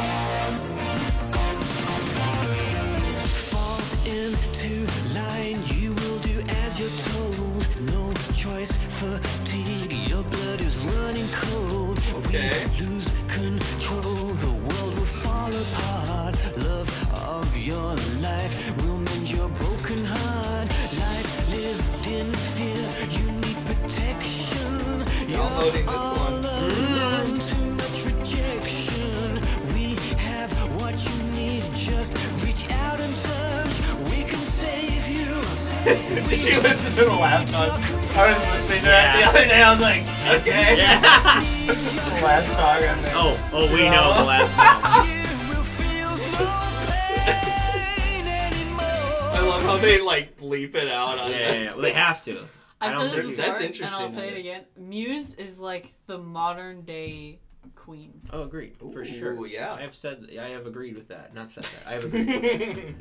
Fall into line, you will do as you're told. No choice, fatigue, your blood is running cold. Okay. We lose control, the world will fall apart. Love of your life will mend your broken heart. Life lived in fear, you need protection. Downloading this You're one. all alone, too much rejection. We have what you need, just reach out and touch. We can save you. Did you listen to the last one? I was listening to that the other day. I was like, okay. The last song on there. Oh, oh, we know the last one. You will feel no pain anymore. I love how they like bleep it out on Yeah, there. yeah, yeah. Well, they have to. I I've don't said this think- before, That's and interesting, I'll say though. it again. Muse is like the modern day Queen. Oh, agreed. For Ooh, sure. yeah. I have said, I have agreed with that. Not said that. I have agreed.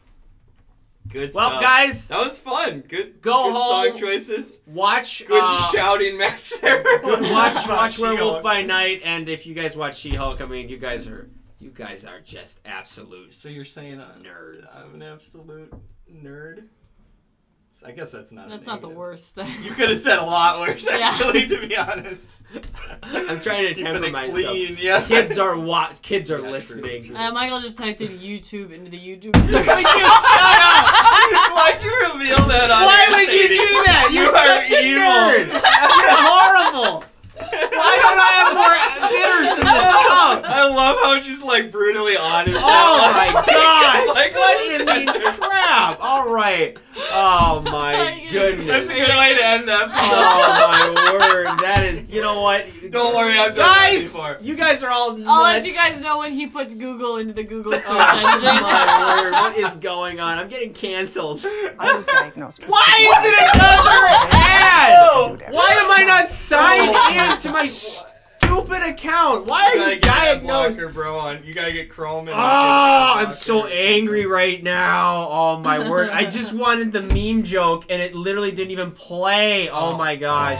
Good Well, stuff. guys, That was fun. Good. Go good home. song choices. watch. Good uh, shouting, Max. watch watch Werewolf by Night, and if you guys watch She-Hulk, I mean, you guys are you guys are just absolute. So you're saying uh, Nerds. I'm an absolute nerd. So I guess that's not. a That's not the negative. worst. You could have said a lot worse, Yeah. actually, to be honest. I'm trying to Keeping temper it myself. clean, yeah. Kids are wa- Kids are Yeah, true, listening. true. Uh, Michael just typed in YouTube into the YouTube search. Why'd you reveal that on Why air, would you Sadie? do that? You're You are such a evil. nerd. You're horrible. Why don't I have more bitters in this cup? I love how just like brutally honest. Oh my that was. gosh! Like, What what in the crap? All right. Oh my goodness. That's a good way to end that. Oh my word! That is. You know what? Don't worry, I've done guys. that before. You guys are all nuts. I'll let you guys know when he puts Google into the Google search Oh engine. my word! What is going on? I'm getting canceled. I was diagnosed with Why is it another ad? do Why am I not signed in to my stupid account? Why You are gotta you get that diagnosed? blocker, bro. On. You gotta get Chrome. And Oh, I'm so angry right now. Oh my word. I just wanted the meme joke and it literally didn't even play. Oh my gosh.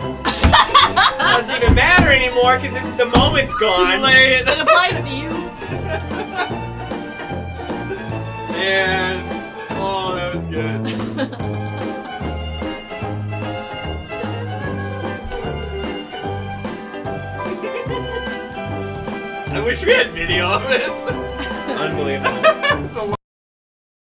Doesn't even matter anymore because the moment's gone. Too late. It applies to you. Man, oh, that was good. I wish we had video of this. Unbelievable. The